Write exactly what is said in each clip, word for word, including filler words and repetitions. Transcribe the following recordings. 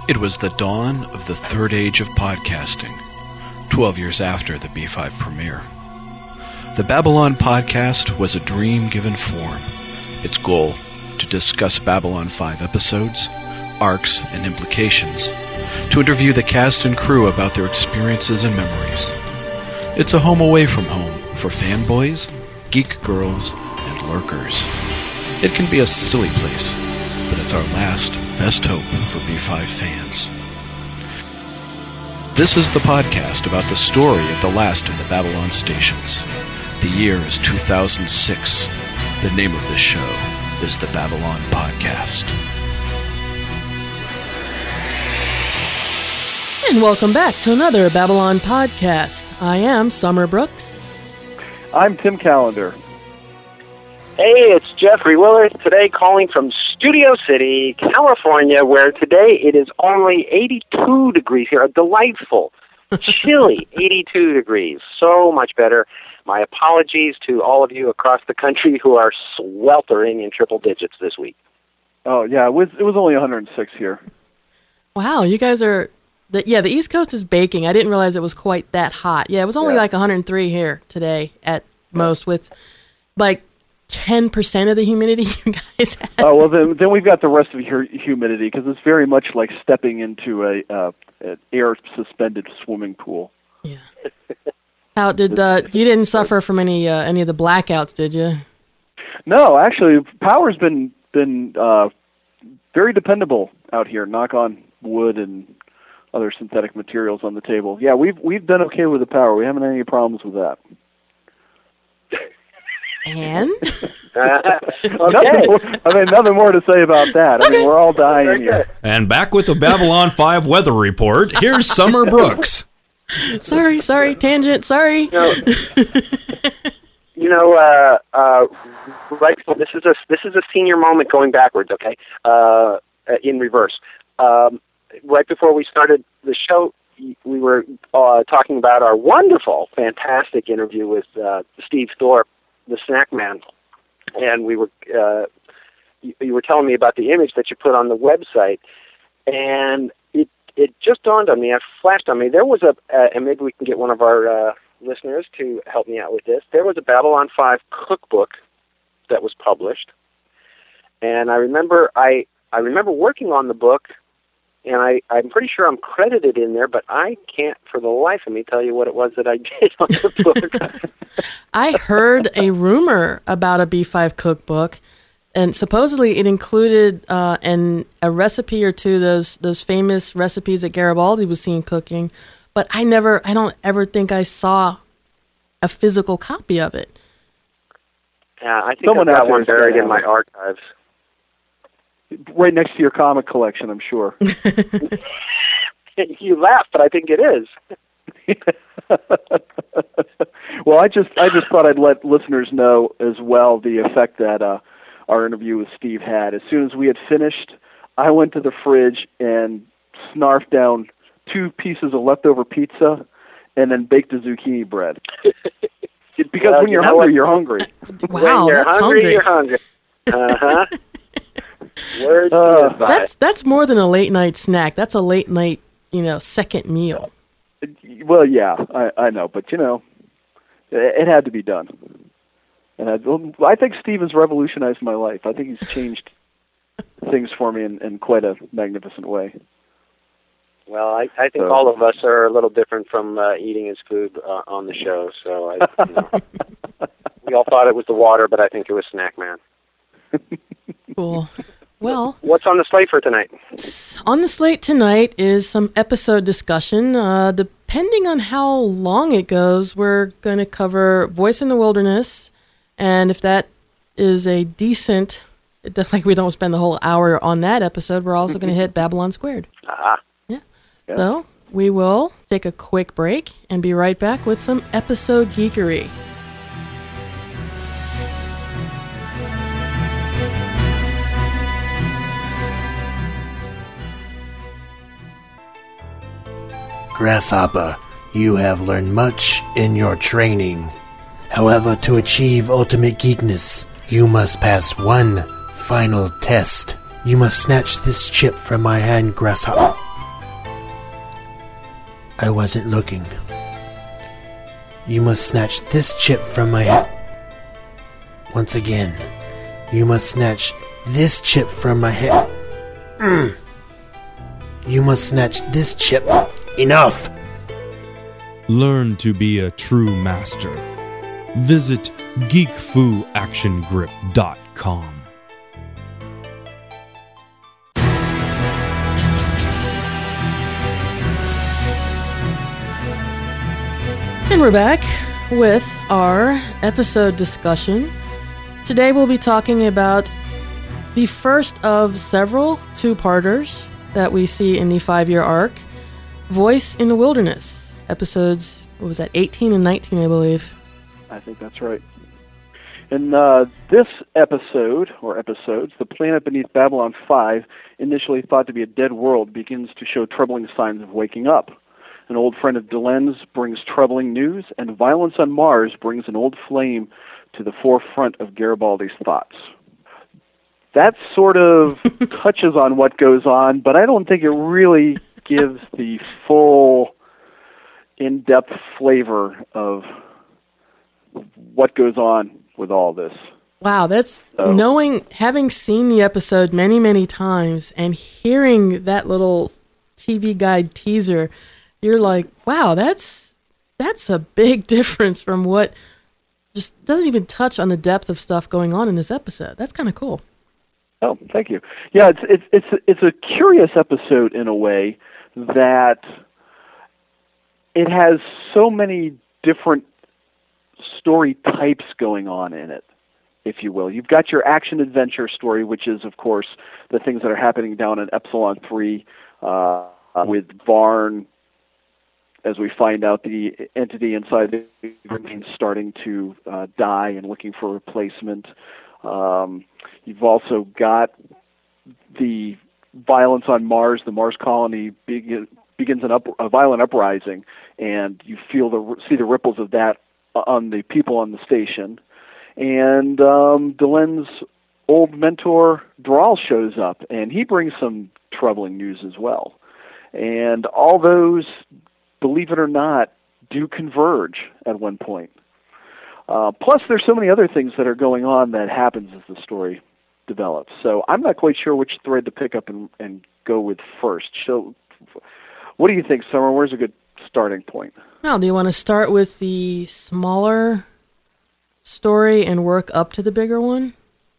It was the dawn of the third age of podcasting, twelve years after the B five premiere. The Babylon Podcast was a dream given form. Its goal, to discuss Babylon five episodes, arcs, and implications, to interview the cast and crew about their experiences and memories. It's a home away from home for fanboys, geek girls, and lurkers. It can be a silly place, but it's our last best hope for B five fans. This is the podcast about the story of the last of the Babylon stations. The year is two thousand six. The name of this show is the Babylon Podcast. And welcome back to another Babylon Podcast. I am Summer Brooks. I'm Tim Callender. Hey, it's Jeffrey Willard, today calling from Studio City, California, where today it is only eighty-two degrees here, a delightful, chilly eighty-two degrees, so much better. My apologies to all of you across the country who are sweltering in triple digits this week. Oh, yeah, it was, it was only one hundred six here. Wow, you guys are, the, yeah, the East Coast is baking. I didn't realize it was quite that hot. Yeah, it was only yeah. like one hundred three here today at most, with like ten percent of the humidity you guys have. Oh, well, then then we've got the rest of the humidity, because it's very much like stepping into a uh, an air-suspended swimming pool. Yeah. How did uh, you didn't suffer from any uh, any of the blackouts, did you? No, actually, power's been been uh, very dependable out here. Knock on wood and other synthetic materials on the table. Yeah, we've we've done okay with the power. We haven't had any problems with that. And? uh, okay. nothing more, I mean, nothing more to say about that. I mean, we're all dying here. And back with the Babylon five weather report, here's Summer Brooks. Sorry, sorry, tangent, sorry. You know, you know uh, uh, right, well, this is a this is a senior moment going backwards, okay, uh, in reverse. Um, right before we started the show, we were uh, talking about our wonderful, fantastic interview with uh, Steve Thorpe, the Snack Man, and we were uh, you, you were telling me about the image that you put on the website, and it it just dawned on me, it flashed on me, there was a, uh, and maybe we can get one of our uh, listeners to help me out with this, there was a Babylon five cookbook that was published, and I remember I, I remember working on the book, and I, I'm pretty sure I'm credited in there, but I can't for the life of me tell you what it was that I did on the book. I heard a rumor about a B five cookbook, and supposedly it included uh, an a recipe or two, those those famous recipes that Garibaldi was seen cooking, but I never, I don't ever think I saw a physical copy of it. Yeah, I think Someone I've got one buried in my archives. Right next to your comic collection, I'm sure. You laugh, but I think it is. Well, I just I just thought I'd let listeners know as well the effect that uh, our interview with Steve had. As soon as we had finished, I went to the fridge and snarfed down two pieces of leftover pizza and then baked a zucchini bread. Because well, when you're you know hungry, what? you're hungry. Wow, when you're that's hungry, hungry. You're hungry. Uh-huh. Word uh, that's that's more than a late night snack. That's a late night, you know, second meal. Well, yeah, I, I know, but you know, it, it had to be done. And I, I think Steve has revolutionized my life. I think he's changed things for me in, in quite a magnificent way. Well, I, I think so. All of us are a little different from uh, eating his food uh, on the show. So I, you know, we all thought it was the water, but I think it was Snack Man. Cool. Well, what's on the slate for tonight? On the slate tonight is some episode discussion. Uh, depending on how long it goes, we're going to cover Voice in the Wilderness, and if that is a decent, like we don't spend the whole hour on that episode, we're also going to hit Babylon Squared. Ah. Yeah. yeah. So we will take a quick break and be right back with some episode geekery. Grasshopper, you have learned much in your training. However, to achieve ultimate geekness, you must pass one final test. You must snatch this chip from my hand, Grasshopper. I wasn't looking. You must snatch this chip from my head. Once again, you must snatch this chip from my head. Mm. You must snatch this chip. Enough! Learn to be a true master. Visit geek fu action grip dot com. And we're back with our episode discussion. Today we'll be talking about the first of several two-parters that we see in the five-year arc, Voice in the Wilderness. Episodes, what was that, eighteen and nineteen, I believe. I think that's right. In uh, this episode, or episodes, the planet beneath Babylon five, initially thought to be a dead world, begins to show troubling signs of waking up. An old friend of Delen's brings troubling news, and violence on Mars brings an old flame to the forefront of Garibaldi's thoughts. That sort of touches on what goes on, but I don't think it really gives the full, in-depth flavor of what goes on with all this. Wow, that's So- knowing, having seen the episode many, many times and hearing that little T V guide teaser, you're like, wow, that's that's a big difference from what just doesn't even touch on the depth of stuff going on in this episode. That's kind of cool. Oh, thank you. Yeah, it's it's it's it's a curious episode in a way that it has so many different story types going on in it, if you will. You've got your action adventure story, which is, of course, the things that are happening down in Epsilon three uh, with Varn. As we find out, the entity inside the remains starting to uh, die and looking for replacement. Um, you've also got the violence on Mars. The Mars colony begin, begins an up, a violent uprising, and you feel the see the ripples of that on the people on the station. And um, Delen's old mentor Dral shows up, and he brings some troubling news as well. And all those, believe it or not, do converge at one point. Uh, plus, there's so many other things that are going on that happens as the story develops. So I'm not quite sure which thread to pick up and, and go with first. So, what do you think, Summer? Where's a good starting point? Well, do you want to start with the smaller story and work up to the bigger one?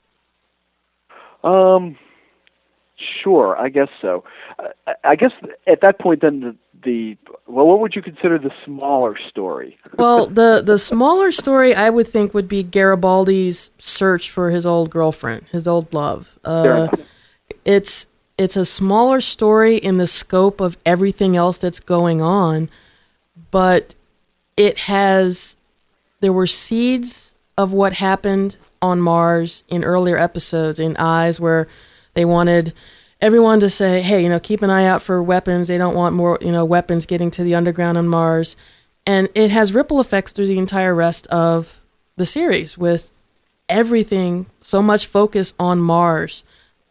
Um, sure, I guess so. I, I guess at that point, then the, the well, what would you consider the smaller story? Well, the the smaller story I would think would be Garibaldi's search for his old girlfriend, his old love. Uh, it's it's a smaller story in the scope of everything else that's going on, but it has there were seeds of what happened on Mars in earlier episodes in Eyes, where they wanted everyone to say, hey, you know, keep an eye out for weapons. They don't want more, you know, weapons getting to the underground on Mars. And it has ripple effects through the entire rest of the series with everything, so much focus on Mars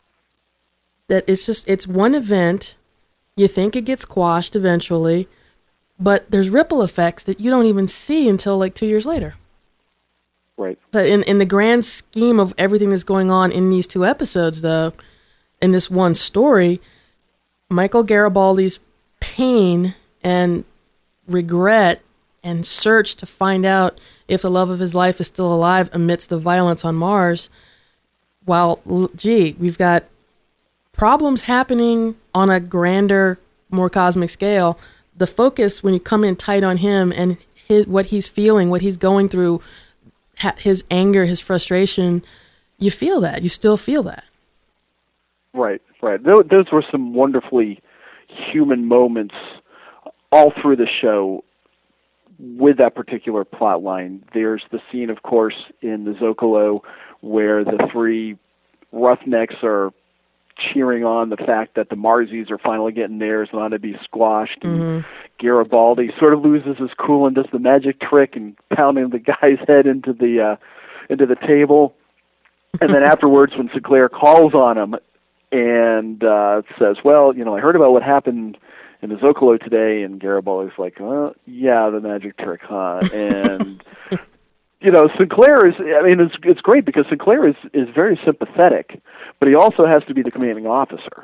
that it's just, it's one event. You think it gets quashed eventually, but there's ripple effects that you don't even see until like two years later. Right. So in, in the grand scheme of everything that's going on in these two episodes, though, in this one story, Michael Garibaldi's pain and regret and search to find out if the love of his life is still alive amidst the violence on Mars, while, gee, we've got problems happening on a grander, more cosmic scale. The focus, when you come in tight on him and his, what he's feeling, what he's going through, his anger, his frustration, you feel that. You still feel that. Right, right. Those, those were some wonderfully human moments all through the show with that particular plot line. There's the scene, of course, in the Zocalo where the three roughnecks are cheering on the fact that the Marsies are finally getting theirs and ought to be squashed. Mm-hmm. And Garibaldi sort of loses his cool and does the magic trick and pounding the guy's head into the uh, into the table. And then afterwards, when Sinclair calls on him, and uh, says, well, you know, I heard about what happened in the Zocalo today, and Garibaldi's like, well, yeah, the magic trick, huh? And, you know, Sinclair is, I mean, it's it's great because Sinclair is, is very sympathetic, but he also has to be the commanding officer.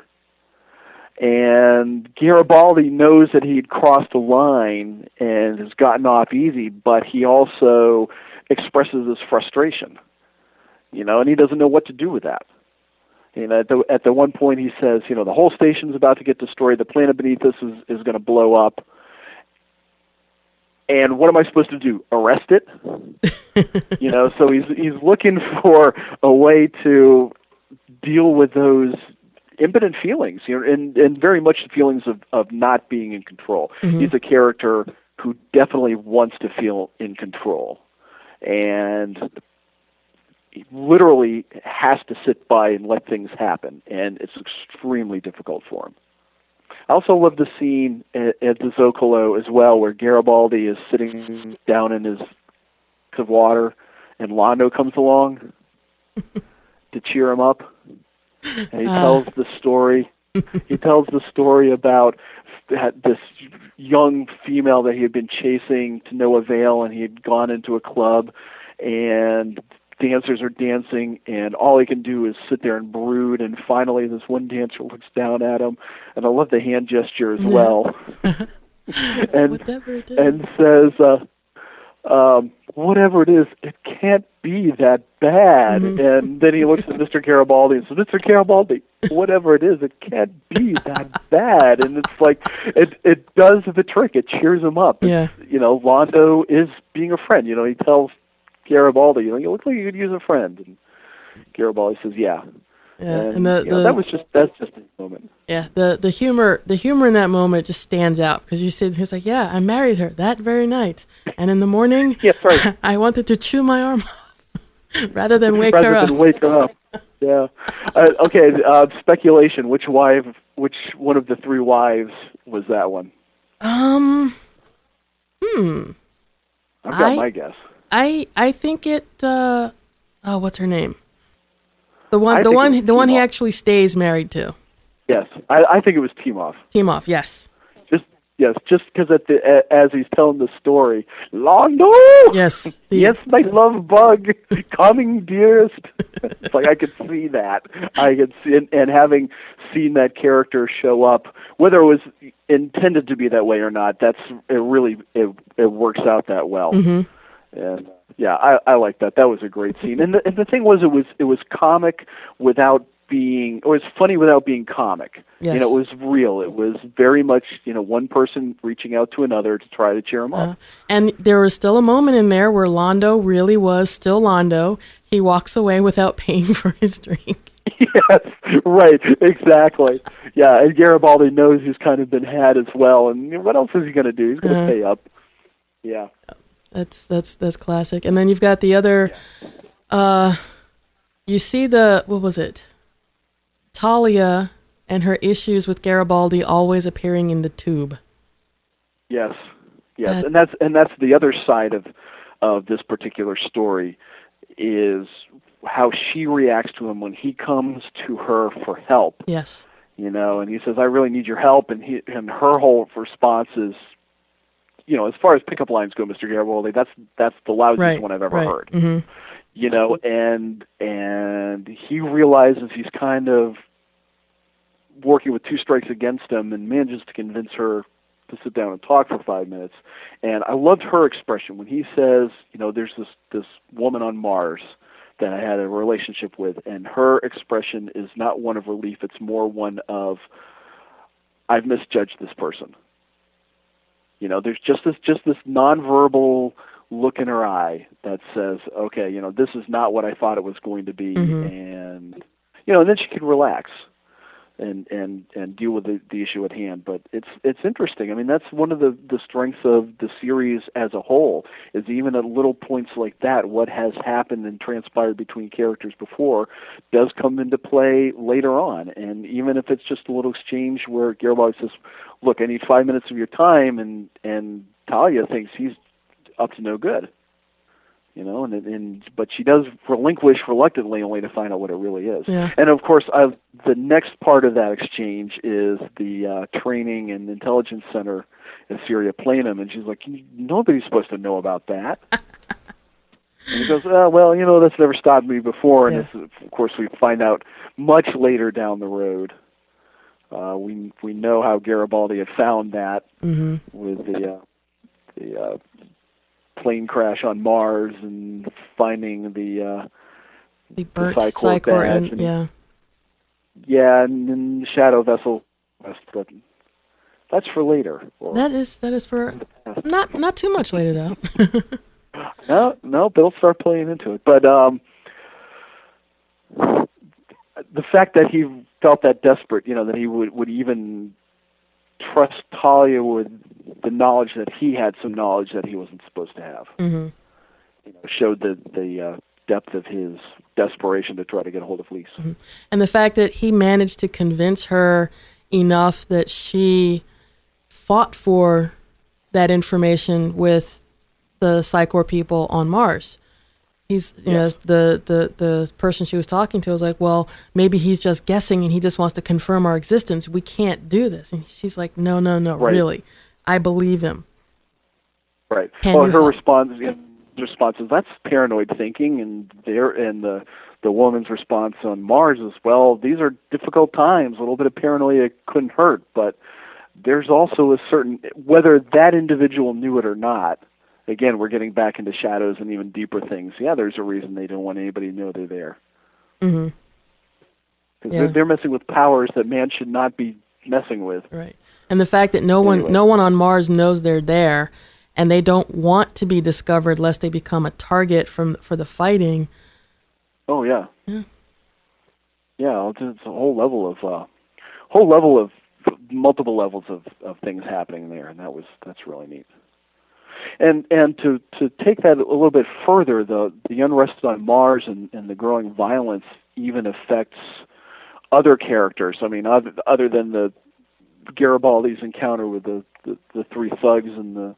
And Garibaldi knows that he'd crossed a line and has gotten off easy, but he also expresses his frustration, you know, and he doesn't know what to do with that. And at the at the one point he says, you know, the whole station's about to get destroyed. The planet beneath us is, is going to blow up. And what am I supposed to do? Arrest it? You know, so he's he's looking for a way to deal with those impotent feelings, you know, and, and very much the feelings of, of not being in control. Mm-hmm. He's a character who definitely wants to feel in control. And he literally has to sit by and let things happen, and it's extremely difficult for him. I also love the scene at, at the Zocalo as well, where Garibaldi is sitting down in his cup of water, and Londo comes along to cheer him up, and he uh. tells the story. He tells the story about this young female that he had been chasing to no avail, and he had gone into a club, and dancers are dancing, and all he can do is sit there and brood, and finally this one dancer looks down at him, and I love the hand gesture as well, and, and says, uh, um, whatever it is, it can't be that bad. Mm-hmm. And then he looks at Mister Garibaldi and says, Mister Garibaldi, whatever it is, it can't be that bad. And it's like, it it does the trick. It cheers him up. Yeah. It's, you know, Londo is being a friend. You know, he tells Garibaldi, you know, you look like you could use a friend. And Garibaldi says, yeah. Yeah, and, and the, you know, the that was just that's just a moment. Yeah, the the humor the humor in that moment just stands out because you see, he's like, yeah, I married her that very night, and in the morning, yes, right. I wanted to chew my arm off rather than wake rather her up. Than wake her up. Yeah. Uh, okay. Uh, speculation. Which wife? Which one of the three wives was that one? Um. Hmm. I've got I, my guess. I I think it. Uh, oh, what's her name? The one, I the one, the one he Timov. actually stays married to. Yes, I, I think it was Timov. Timov, yes. Just yes, just because at the a, as he's telling the story, Londo. Yes. The, yes, my love bug, coming dearest. It's like I could see that. I could see, and, and having seen that character show up, whether it was intended to be that way or not, that's it. Really, it it works out that well. Mm-hmm. And yeah, I, I like that. That was a great scene. And the, and the thing was, it was it was comic without being, or it was funny without being comic. Yes. You know, it was real. It was very much, you know, one person reaching out to another to try to cheer him up. Uh, and there was still a moment in there where Londo really was still Londo. He walks away without paying for his drink. Yes, right, exactly. Yeah, and Garibaldi knows he's kind of been had as well. And what else is he going to do? He's going to uh, pay up. Yeah. That's that's that's classic. And then you've got the other. Uh, you see the what was it? Talia and her issues with Garibaldi always appearing in the tube. Yes, yes, That, and that's and that's the other side of of this particular story is how she reacts to him when he comes to her for help. Yes, you know, and he says, "I really need your help," and he and her whole response is, you know, as far as pickup lines go, Mister Garibaldi, that's that's the lousiest right, one I've ever right. heard. Mm-hmm. You know, and and he realizes he's kind of working with two strikes against him, and manages to convince her to sit down and talk for five minutes. And I loved her expression when he says, you know, there's this this woman on Mars that I had a relationship with, and her expression is not one of relief; it's more one of, I've misjudged this person. You know, there's just this just this nonverbal look in her eye that says, okay, you know, this is not what I thought it was going to be. Mm-hmm. And, you know, and then she can relax and, and, and deal with the, the issue at hand. But it's it's interesting. I mean, that's one of the, the strengths of the series as a whole, is even at little points like that, what has happened and transpired between characters before does come into play later on. And even if it's just a little exchange where Garibaldi says, look, I need five minutes of your time, and, and Talia thinks he's up to no good. You know, and, and but she does relinquish reluctantly, only to find out what it really is. Yeah. And of course, I've, the next part of that exchange is the uh, training and intelligence center in Syria Planum, and she's like, "Nobody's supposed to know about that." And he goes, oh, "Well, you know, that's never stopped me before." And Yeah. this, of course, we find out much later down the road. Uh, we we know how Garibaldi had found that Mm-hmm. with the uh, the uh, plane crash on Mars and finding the uh, The burnt Psychor Psychor, badge and and- yeah. yeah, and then the Shadow Vessel. But that's for later. Or, That is that is for not not too much later though. no, no, they'll start playing into it. But um, the fact that he felt that desperate, you know, that he would, would even trust Talia with the knowledge that he had some knowledge that he wasn't supposed to have, Mm-hmm. you know, showed the the uh, depth of his desperation to try to get a hold of Lise. Mm-hmm. And the fact that he managed to convince her enough that she fought for that information with the Psychor people on Mars. He's, you Yes. know, the, the, the person she was talking to was like, well, maybe he's just guessing and he just wants to confirm our existence. We can't do this. And she's like, no, no, no, Right. really. I believe him. Right. Can well, you her help? response, response is that's paranoid thinking, and there, and the the woman's response on Mars is, well, these are difficult times. A little bit of paranoia couldn't hurt, but there's also a certain, whether that individual knew it or not. Again, we're getting back into shadows and even deeper things. Yeah, there's a reason they don't want anybody to know they're there. Mm-hmm. 'Cause Yeah. they're, they're messing with powers that man should not be messing with. Right. And the fact that no one Anyway. no one on Mars knows they're there, and they don't want to be discovered lest they become a target from for the fighting. Oh yeah. Yeah. Yeah, it's, it's a whole level of uh, whole level of multiple levels of, of things happening there, and that was that's really neat. And and to, to take that a little bit further, the the unrest on Mars and, and the growing violence even affects other characters. I mean, other, other than the Garibaldi's encounter with the, the, the three thugs and the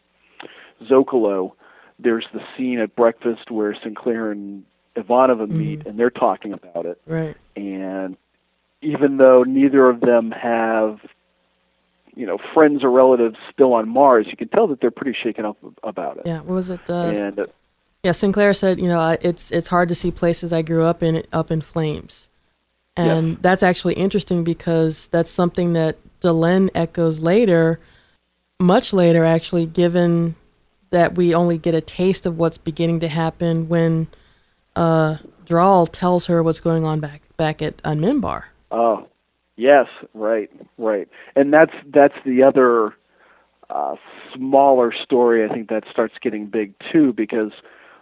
Zocalo, there's the scene at breakfast where Sinclair and Ivanova meet, and they're talking about it. Right. And even though neither of them have, you know, friends or relatives still on Mars, you can tell that they're pretty shaken up about it. Yeah. What was it? Uh, And uh, yeah. Sinclair said, you know, I- it's it's hard to see places I grew up in up in flames, and Yes. that's actually interesting because that's something that Delenn echoes later, much later actually, given that we only get a taste of what's beginning to happen when uh, Draal tells her what's going on back back at on Minbar. oh, yes, right, right. And that's that's the other uh, smaller story. I think that starts getting big too, because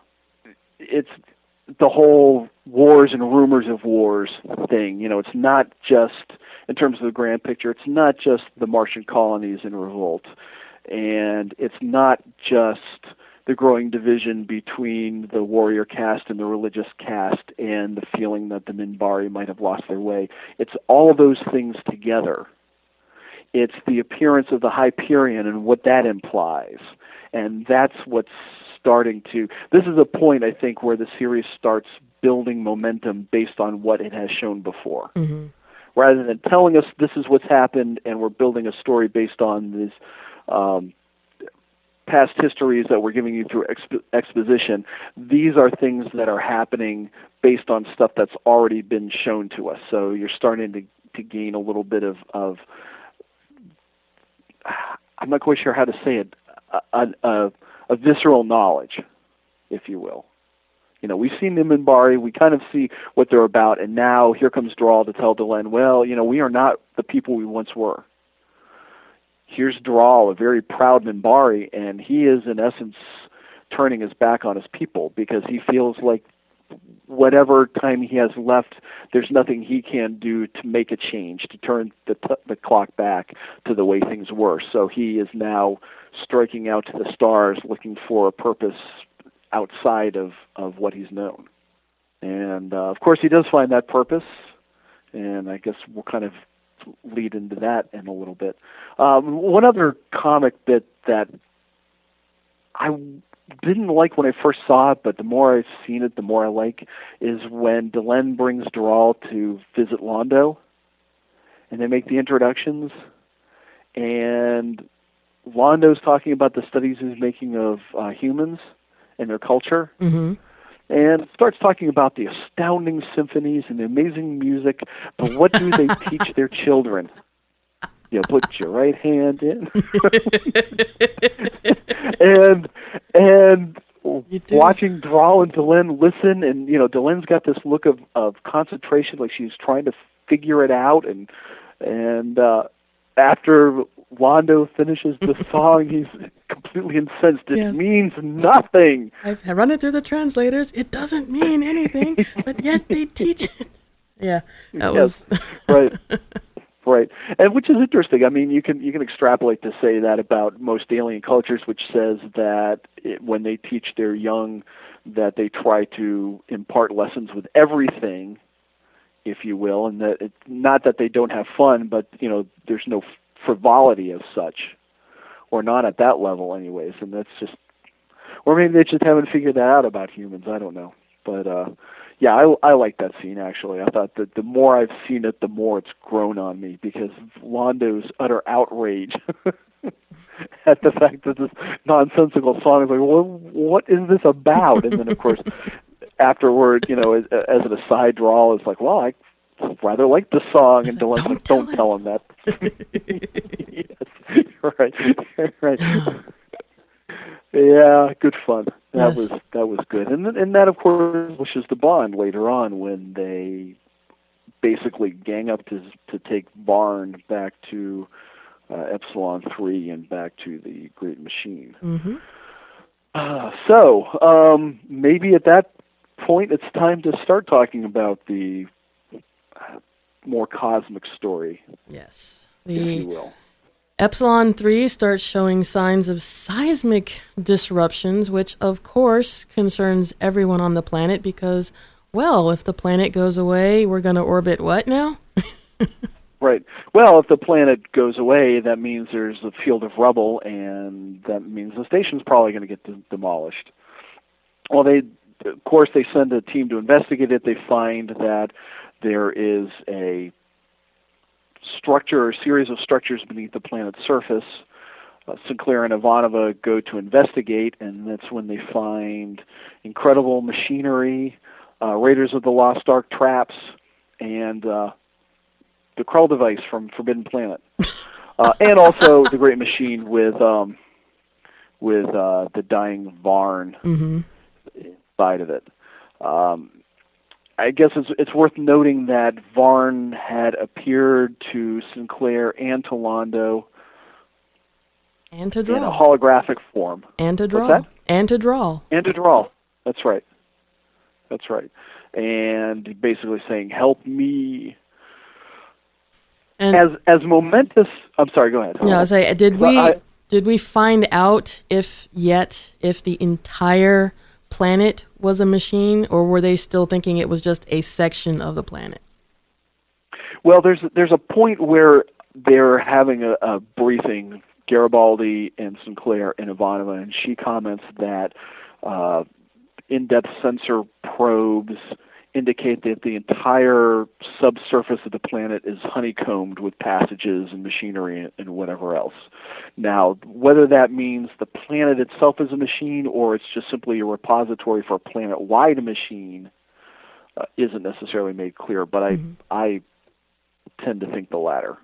it's the whole wars and rumors of wars thing. You know, it's not just, in terms of the grand picture, it's not just the Martian colonies in revolt, and it's not just the growing division between the warrior caste and the religious caste and the feeling that the Minbari might have lost their way. It's all of those things together. It's the appearance of the Hyperion and what that implies. And that's what's starting to... This is a point, I think, where the series starts building momentum based on what it has shown before. Mm-hmm. Rather than telling us this is what's happened and we're building a story based on these um, past histories that we're giving you through exp- exposition, these are things that are happening based on stuff that's already been shown to us. So you're starting to, to gain a little bit of, of, I'm not quite sure how to say it, a, a, a visceral knowledge, if you will. You know, we've seen the Minbari, we kind of see what they're about, and now here comes Draal to tell Delenn, well, you know, we are not the people we once were. Here's Draal, a very proud Minbari, and he is, in essence, turning his back on his people because he feels like whatever time he has left, there's nothing he can do to make a change, to turn the, t- the clock back to the way things were. So he is now striking out to the stars, looking for a purpose outside of, of what he's known. And, uh, of course, he does find that purpose, and I guess we'll kind of lead into that in a little bit. Um, one other comic bit that I didn't like when I first saw it, but the more I've seen it, the more I like, is when Delenn brings Doral to visit Londo, and they make the introductions, and Londo's talking about the studies he's making of uh, humans and their culture, Mm-hmm. and starts talking about the astounding symphonies and the amazing music, but what do they teach their children? You know, put your right hand in. and and watching Doral and Delenn listen, and, you know, Delenn's got this look of, of concentration, like she's trying to figure it out, and and uh, after Londo finishes the song, he's completely incensed. It Yes. means nothing. I've run it through the translators. It doesn't mean anything, but yet they teach it. Yeah, that Yes, was right. Right, and which is interesting. I mean, you can you can extrapolate to say that about most alien cultures, which says that it, when they teach their young, that they try to impart lessons with everything, if you will, and that it's not that they don't have fun, but, you know, there's no frivolity as such, or not at that level, anyways. And that's just, or maybe they just haven't figured that out about humans. I don't know, but. uh Yeah, I, I like that scene, actually. I thought that the more I've seen it, the more it's grown on me, because Londo's utter outrage at the fact that this nonsensical song is like, well, what is this about? And then, of course, afterward, you know, as, as an aside, Doral is like, well, I rather like the song, and Delenn's like, don't tell him that. Yes, right, right. Yeah, good fun. That Yes. was that was good, and and that, of course, establishes the bond later on when they basically gang up to to take Varn back to uh, Epsilon three and back to the Great Machine. Mm-hmm. Uh, so um, maybe at that point it's time to start talking about the uh, more cosmic story, Yes. if you The will. Epsilon three starts showing signs of seismic disruptions, which of course concerns everyone on the planet because, well, if the planet goes away, we're going to orbit what now? Right. Well, if the planet goes away, that means there's a field of rubble, and that means the station's probably going to get de- demolished. Well, they, of course, they send a team to investigate it. They find that there is a structure or series of structures beneath the planet's surface. Uh, Sinclair and Ivanova go to investigate, and that's when they find incredible machinery, uh, Raiders of the Lost Ark traps, and uh, the Krell device from Forbidden Planet, uh, and also the Great Machine with um, with uh, the dying Varn Mm-hmm. side of it. Um, I guess it's, it's worth noting that Varn had appeared to Sinclair and to Londo And to in a draw. holographic form. And to What's draw. that? And to draw. And to draw. That's right. That's right. And basically saying, help me. And As as momentous... I'm sorry, go ahead. yeah, I was say, did Well, we I- did we find out if yet if the entire planet was a machine, or were they still thinking it was just a section of the planet? Well, there's there's a point where they're having a, a briefing, Garibaldi and Sinclair and Ivanova, and she comments that uh, in-depth sensor probes indicate that the entire subsurface of the planet is honeycombed with passages and machinery and whatever else. Now, whether that means the planet itself is a machine or it's just simply a repository for a planet-wide machine uh, isn't necessarily made clear, but I Mhm. I tend to think the latter.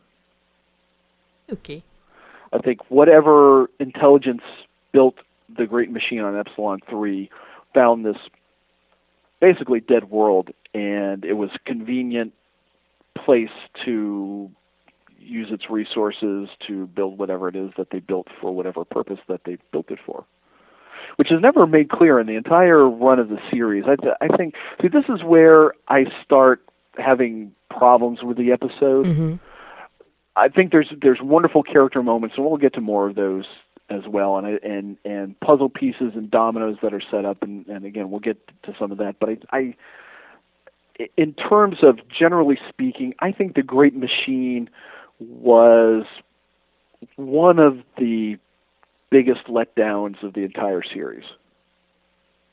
Okay. I think whatever intelligence built the Great Machine on Epsilon three found this basically dead world, and it was a convenient place to use its resources to build whatever it is that they built for whatever purpose that they built it for, which is never made clear in the entire run of the series. I, th- I think, see, this is where I start having problems with the episode. Mm-hmm. I think there's there's wonderful character moments, and we'll get to more of those as well, and and and puzzle pieces and dominoes that are set up, and, and again, we'll get to some of that. But I, I, in terms of generally speaking, I think the Great Machine was one of the biggest letdowns of the entire series.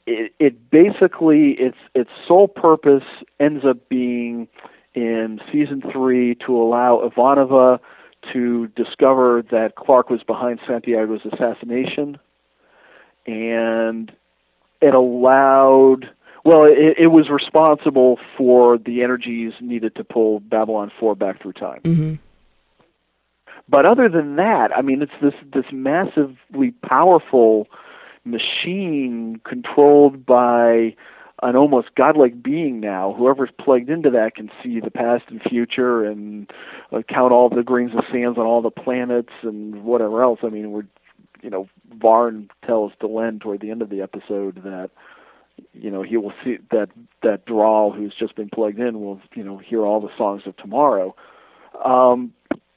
it, it basically its its sole purpose ends up being in season three to allow Ivanova to discover that Clark was behind Santiago's assassination, and it allowed, well, it, it was responsible for the energies needed to pull Babylon four back through time. Mm-hmm. But other than that, I mean, it's this this massively powerful machine controlled by an almost godlike being now. Whoever's plugged into that can see the past and future and uh, count all the grains of sand on all the planets and whatever else. I mean, we're, you know, Varn tells Delenn toward the end of the episode that, you know, he will see that that Draal, who's just been plugged in, will, you know, hear all the songs of tomorrow. Um,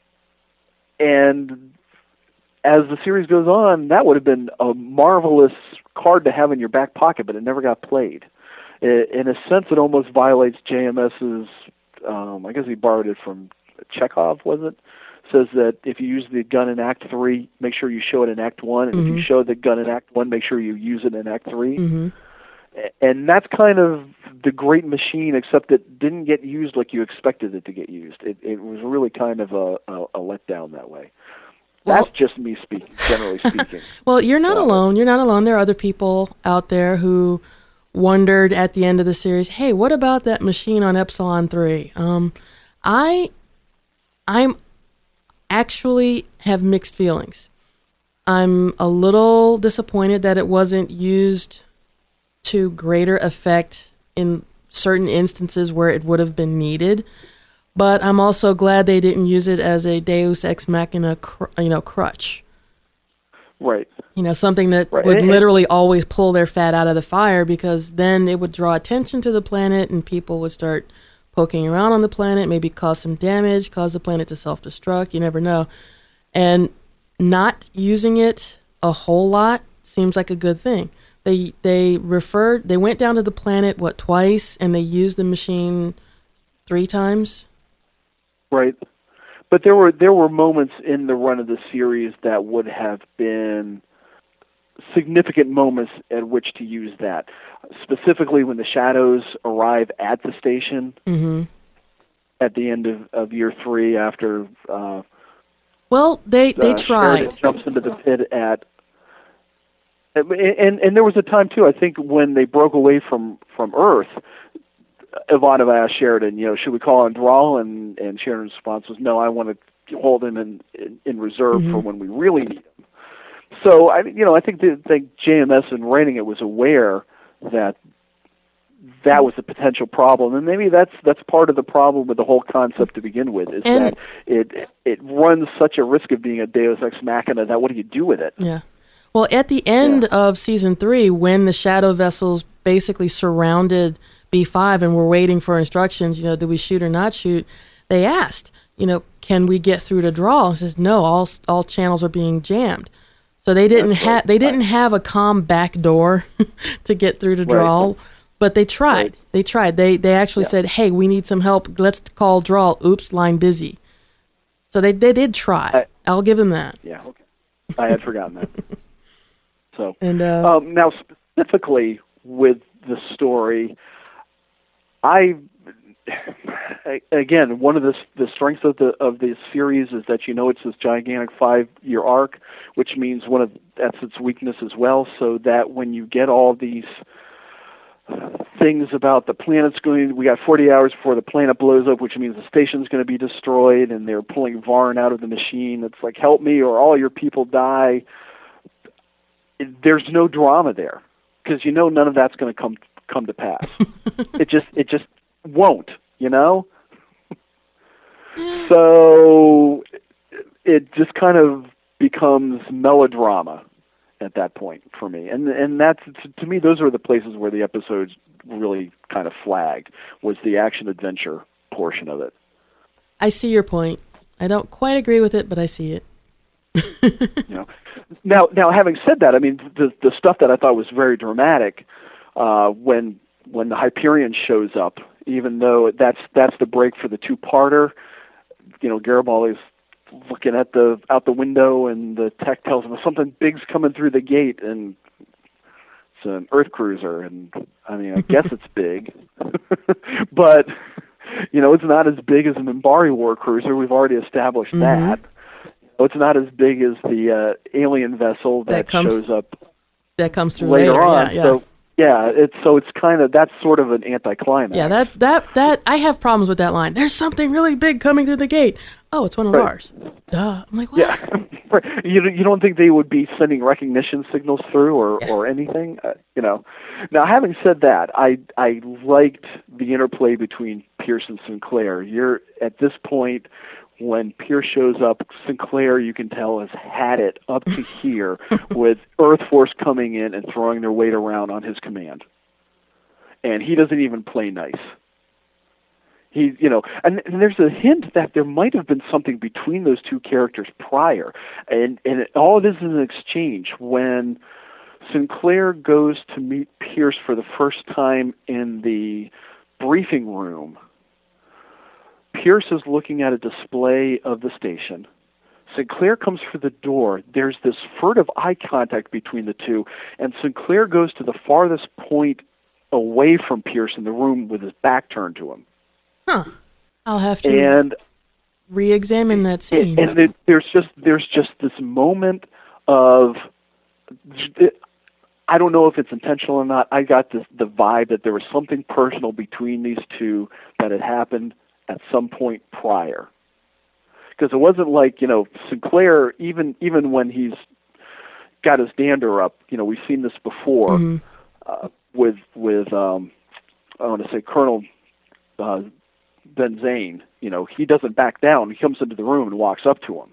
and as the series goes on, that would have been a marvelous card to have in your back pocket, but it never got played. In a sense, it almost violates JMS's, um, I guess he borrowed it from Chekhov, was it? Says that if you use the gun in Act three, make sure you show it in Act one, and Mm-hmm. if you show the gun in Act one, make sure you use it in Act three. Mm-hmm. And that's kind of the great machine, except it didn't get used like you expected it to get used. It, it was really kind of a, a, a letdown that way. That's Well, just me speaking, generally speaking. Well, you're not So- alone. You're not alone. There are other people out there who wondered at the end of the series, hey, what about that machine on Epsilon three? Um, I, I'm actually have mixed feelings. I'm a little disappointed that it wasn't used to greater effect in certain instances where it would have been needed. But I'm also glad they didn't use it as a Deus Ex Machina, cr- you know, crutch. Right. You know, something that Right. would And- literally always pull their fat out of the fire, because then it would draw attention to the planet and people would start poking around on the planet, maybe cause some damage, cause the planet to self-destruct. You never know. And not using it a whole lot seems like a good thing. They they referred, they went down to the planet, what, twice, and they used the machine three times? Right. But there were there were moments in the run of the series that would have been significant moments at which to use that. Specifically when the shadows arrive at the station Mm-hmm. at the end of, of year three after uh, Well, they, they uh, tried. Sheridan jumps into the pit at and, and and there was a time too, I think, when they broke away from, from Earth. Ivanova asked Sheridan, you know, should we call on Draal? And, and Sheridan's response was, no, I want to hold him in, in, in reserve Mm-hmm. for when we really need him. So, I, you know, I think the, the J M S in writing it was aware that that was a potential problem, and maybe that's that's part of the problem with the whole concept to begin with, is And- that it it runs such a risk of being a Deus Ex Machina that what do you do with it? Yeah. Well, at the end Yeah. of season three, when the shadow vessels basically surrounded B five and were waiting for instructions, you know, do we shoot or not shoot? They asked, you know, can we get through to Draal? He says, no, all all channels are being jammed. So they didn't That's have right. they didn't have a calm back door to get through to Right. Draal, but they tried. Right. They tried. They they actually Yeah. said, hey, we need some help. Let's call Draal. Oops, line busy. So they they did try. I- I'll give them that. Yeah, okay. I had forgotten that. So, And uh, um, now specifically with the story, I again one of the the strengths of the of the series is that, you know, it's this gigantic five year arc, which means one of that's its weakness as well. So that when you get all these things about the planet's going, we got forty hours before the planet blows up, which means the station's going to be destroyed, and they're pulling Varn out of the machine. It's like, help me or all your people die. It, there's no drama there, because you know none of that's going to come come to pass. it just it just won't, you know. So it just kind of becomes melodrama at that point for me, and and that's to me those are the places where the episodes really kind of flagged, was the action adventure portion of it. I see your point. I don't quite agree with it, but I see it. You know, now now having said that, I mean the the stuff that I thought was very dramatic uh, when when the Hyperion shows up, even though that's that's the break for the two parter. You know, Garibaldi's looking at the out the window, and the tech tells him something big's coming through the gate, and an Earth cruiser, and I mean, I guess it's big, but you know, it's not as big as an Minbari war cruiser. We've already established mm-hmm. that. It's not as big as the uh, alien vessel that, that comes, shows up that comes through later, later. on. Yeah, yeah. So yeah, it's so it's kind of that's sort of an anticlimax. Yeah, that that that I have problems with that line. There's something really big coming through the gate. Oh, it's one of right. ours. Duh. I'm like, what? Yeah, you you don't think they would be sending recognition signals through or yeah. or anything? Uh, you know. Now, having said that, I I liked the interplay between Pierce and Sinclair. You're at this point. When Pierce shows up, Sinclair, you can tell, has had it up to here with Earth Force coming in and throwing their weight around on his command. And he doesn't even play nice. He, you know, and, and there's a hint that there might have been something between those two characters prior. And, and it, all of this is an exchange. When Sinclair goes to meet Pierce for the first time in the briefing room, Pierce is looking at a display of the station. Sinclair comes for the door. There's this furtive eye contact between the two, and Sinclair goes to the farthest point away from Pierce in the room with his back turned to him. Huh. I'll have to and, re-examine that scene. And, and it, there's just there's just this moment of, it, I don't know if it's intentional or not. I got this, the vibe that there was something personal between these two that had happened at some point prior, because it wasn't like, you know, Sinclair, even even when he's got his dander up, you know, we've seen this before mm-hmm. uh, with with um, I want to say Colonel uh, Ben Zane. You know, he doesn't back down. He comes into the room and walks up to him.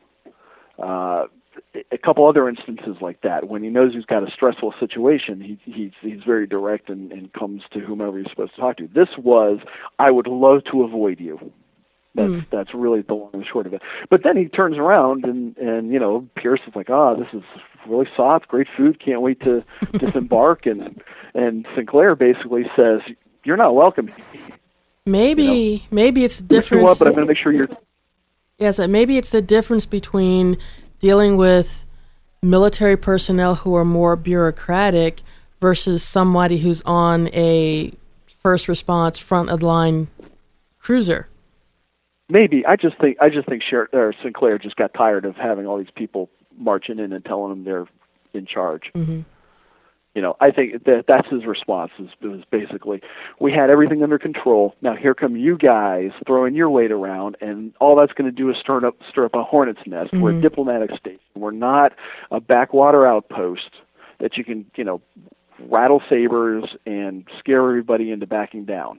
Uh, a couple other instances like that, when he knows he's got a stressful situation, he, he's he's very direct and, and comes to whomever he's supposed to talk to. This was, I would love to avoid you. That's mm. that's really the long and short of it. But then he turns around and, and you know, Pierce is like, ah, oh, this is really soft, great food, can't wait to disembark. and and Sinclair basically says, you're not welcome. Maybe you know? maybe it's the difference. Up, but I'm going to make sure you're. Yes, maybe it's the difference between dealing with military personnel who are more bureaucratic versus somebody who's on a first response front of line cruiser. Maybe I just think I just think Sher- or Sinclair just got tired of having all these people marching in and telling them they're in charge. Mm-hmm. You know, I think that that's his response. Is, it was basically, we had everything under control. Now here come you guys throwing your weight around, and all that's going to do is stir up stir up a hornet's nest. Mm-hmm. We're a diplomatic state. We're not a backwater outpost that you can, you know, rattle sabers and scare everybody into backing down.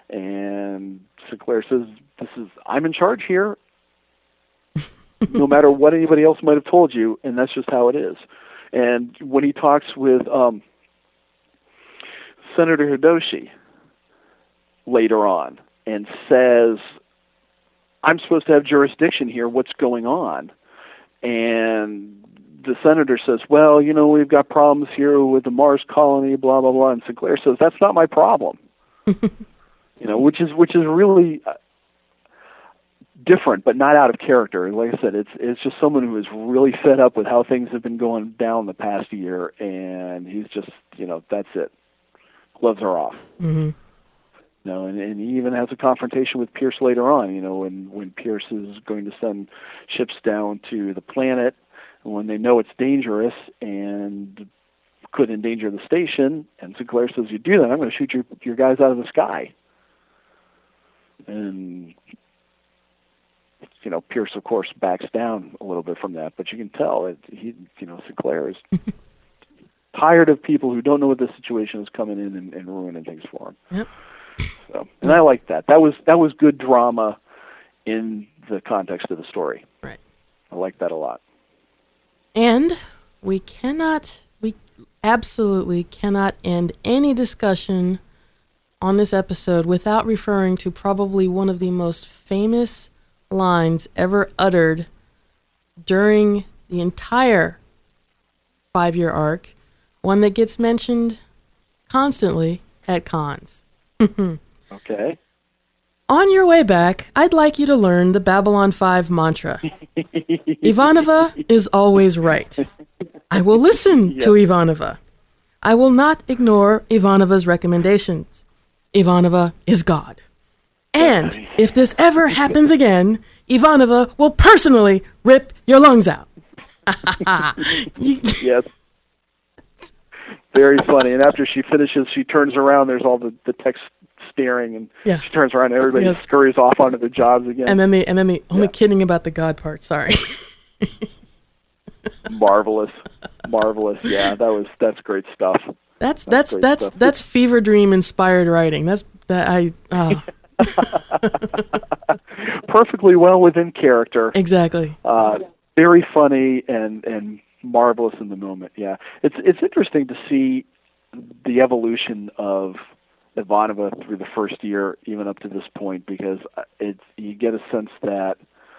And Sinclair says, "This is I'm in charge here, no matter what anybody else might have told you, and that's just how it is." And when he talks with um, Senator Hidoshi later on and says, I'm supposed to have jurisdiction here, what's going on? And the senator says, well, you know, we've got problems here with the Mars colony, blah, blah, blah. And Sinclair says, that's not my problem. you know, which is which is really different, but not out of character. Like I said, it's it's just someone who is really fed up with how things have been going down the past year, and he's just, you know, that's it. Gloves are off. Mm-hmm. You know, and, and he even has a confrontation with Pierce later on, you know, when, when Pierce is going to send ships down to the planet, when they know it's dangerous and could endanger the station, and Sinclair says, you do that, I'm going to shoot your, your guys out of the sky. And you know, Pierce, of course, backs down a little bit from that, but you can tell that he, you know, Sinclair is tired of people who don't know what the situation is coming in and, and ruining things for him. Yep. So, and I like that. That was that was good drama in the context of the story. Right. I like that a lot. And we cannot, we absolutely cannot end any discussion on this episode without referring to probably one of the most famous lines ever uttered during the entire five-year arc, one that gets mentioned constantly at cons. Okay. On your way back, I'd like you to learn the Babylon five mantra. Ivanova is always right. I will listen yep. to Ivanova. I will not ignore Ivanova's recommendations. Ivanova is God. And if this ever happens again, Ivanova will personally rip your lungs out. Yes. Very funny. And after she finishes, she turns around. There's all the, the text staring, and Yeah. she turns around, and everybody Yes. scurries off onto their jobs again. And then the and then the only Yeah. kidding about the God part. Sorry. Marvelous, marvelous. Yeah, that was that's great stuff. That's That's that's great that's stuff. that's fever dream inspired writing. That's that I uh, Perfectly well within character. exactly. Uh, very funny and and marvelous in the moment. Yeah, it's it's interesting to see the evolution of Ivanova through the first year, even up to this point, because it's you get a sense that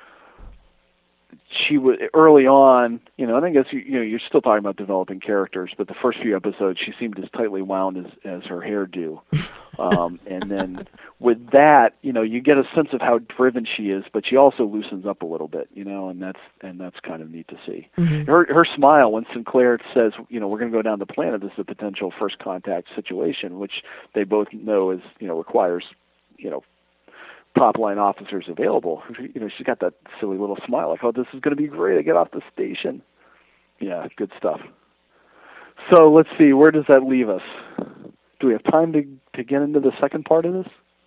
she was early on, you know, and I guess you, you know you're still talking about developing characters, but the first few episodes she seemed as tightly wound as as her hairdo, um, and then with that, you know, you get a sense of how driven she is, but she also loosens up a little bit, you know, and that's and that's kind of neat to see. Mm-hmm. Her her smile when Sinclair says, you know, we're going to go down the planet, this is a potential first contact situation, which they both know is, you know, requires, you know, top line officers available. You know, she's got that silly little smile, like, oh, this is going to be great. I get off the station. Yeah, good stuff. So let's see, where does that leave us? Do we have time to to get into the second part of this?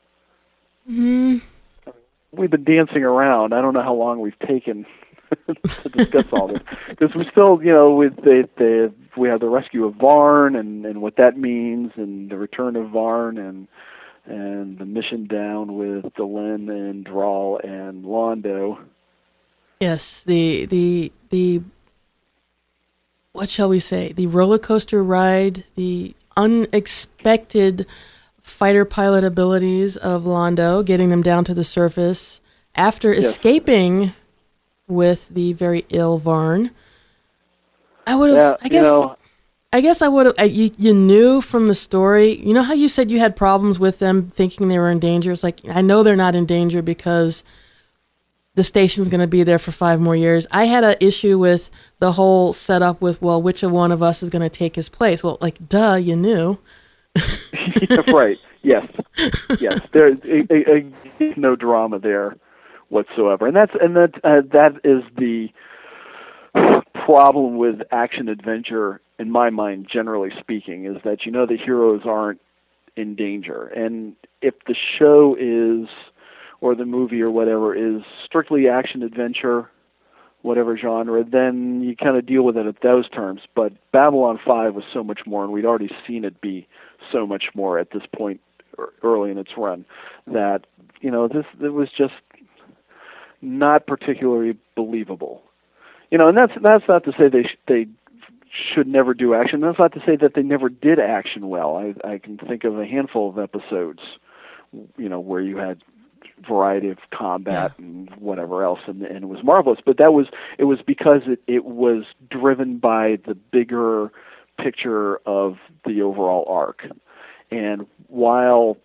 Mm, We've been dancing around. I don't know how long we've taken to discuss all this, because we still, you know, with the, the we have the rescue of Varn and and what that means, and the return of Varn, and and the mission down with Delenn and Drawl and Londo. yes, the the the what shall we say? The roller coaster ride, the unexpected fighter pilot abilities of Londo, getting them down to the surface after Yes. escaping with the very ill Varn. I would have, Yeah, I you guess, know, I guess I would have. You, you knew from the story. You know how you said you had problems with them thinking they were in danger. It's like, I know they're not in danger because the station's going to be there for five more years. I had an issue with the whole setup with, well, which of one of us is going to take his place? Well, like, duh, you knew. right. Yes. Yes. There's a, a, a, no drama there whatsoever, and that's and that uh, that is the problem with action adventure, in my mind, generally speaking, is that you know the heroes aren't in danger, and if the show is or the movie or whatever is strictly action adventure, whatever genre, then you kind of deal with it at those terms. But Babylon five was so much more, and we'd already seen it be so much more at this point early in its run, that, you know, this it was just not particularly believable. You know, and that's that's not to say they sh- they should never do action. That's not to say that they never did action well. I I can think of a handful of episodes, you know, where you had variety of combat Yeah. and whatever else, and, and it was marvelous. But that was it was because it, it was driven by the bigger picture of the overall arc. And while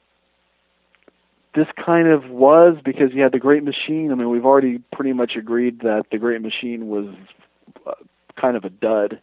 this kind of was, because you had the Great Machine, I mean, we've already pretty much agreed that the Great Machine was uh, kind of a dud.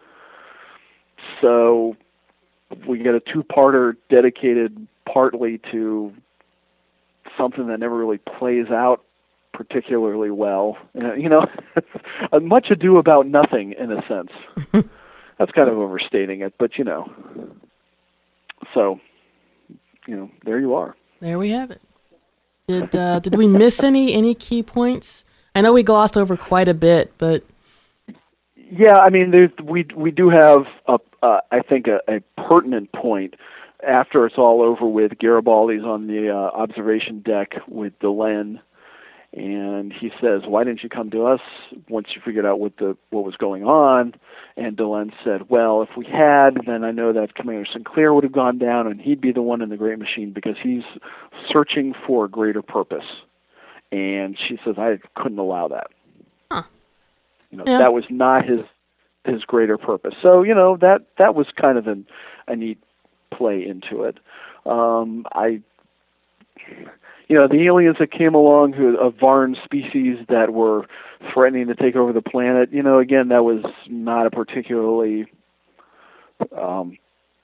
So we get a two-parter dedicated partly to something that never really plays out particularly well. Uh, you know, much ado about nothing, in a sense. That's kind of overstating it, but, you know. So, you know, there you are. There we have it. Did uh, did we miss any any key points? I know we glossed over quite a bit, but yeah, I mean, there's, we we do have a uh, I think a, a pertinent point after it's all over with. Garibaldi's on the uh, observation deck with Delenn, and he says, "Why didn't you come to us once you figured out what the what was going on?" And Delenn said, "Well, if we had, then I know that Commander Sinclair would have gone down, and he'd be the one in the Great Machine because he's searching for a greater purpose." And she says, "I couldn't allow that. Huh. You know, Yeah. that was not his his greater purpose." So, you know, that that was kind of an, a neat play into it. Um, I. You know, the aliens that came along, who of Varn species that were threatening to take over the planet, you know, again, that was not a particularly um,